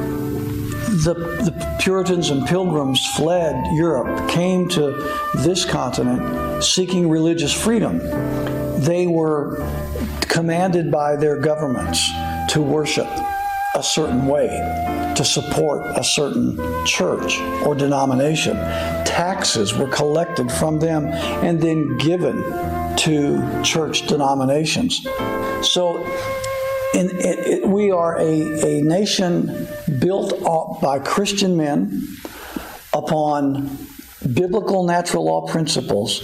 The Puritans and Pilgrims fled Europe, came to this continent seeking religious freedom. They were commanded by their governments to worship a certain way, to support a certain church or denomination. Taxes were collected from them and then given to church denominations. So we are a nation built up by Christian men upon biblical natural law principles.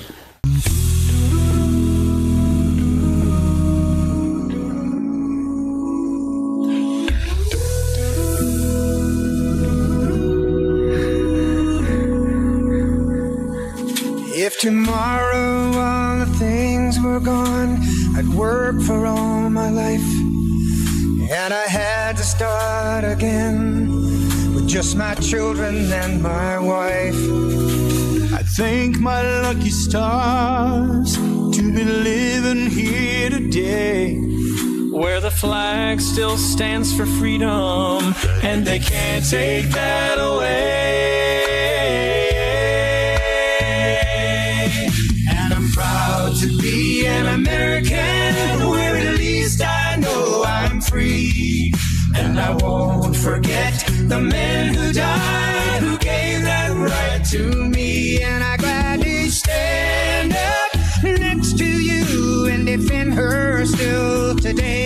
If tomorrow all the things were gone, I'd work for all my life, and I had to start again with just my children and my wife. I thank my lucky stars to be living here today, where the flag still stands for freedom, and they can't take that away. And I'm proud to be an American, where at least I know I'm free. And I won't forget the men who died, who gave that right to me. And I gladly stand up next to you and defend her still today.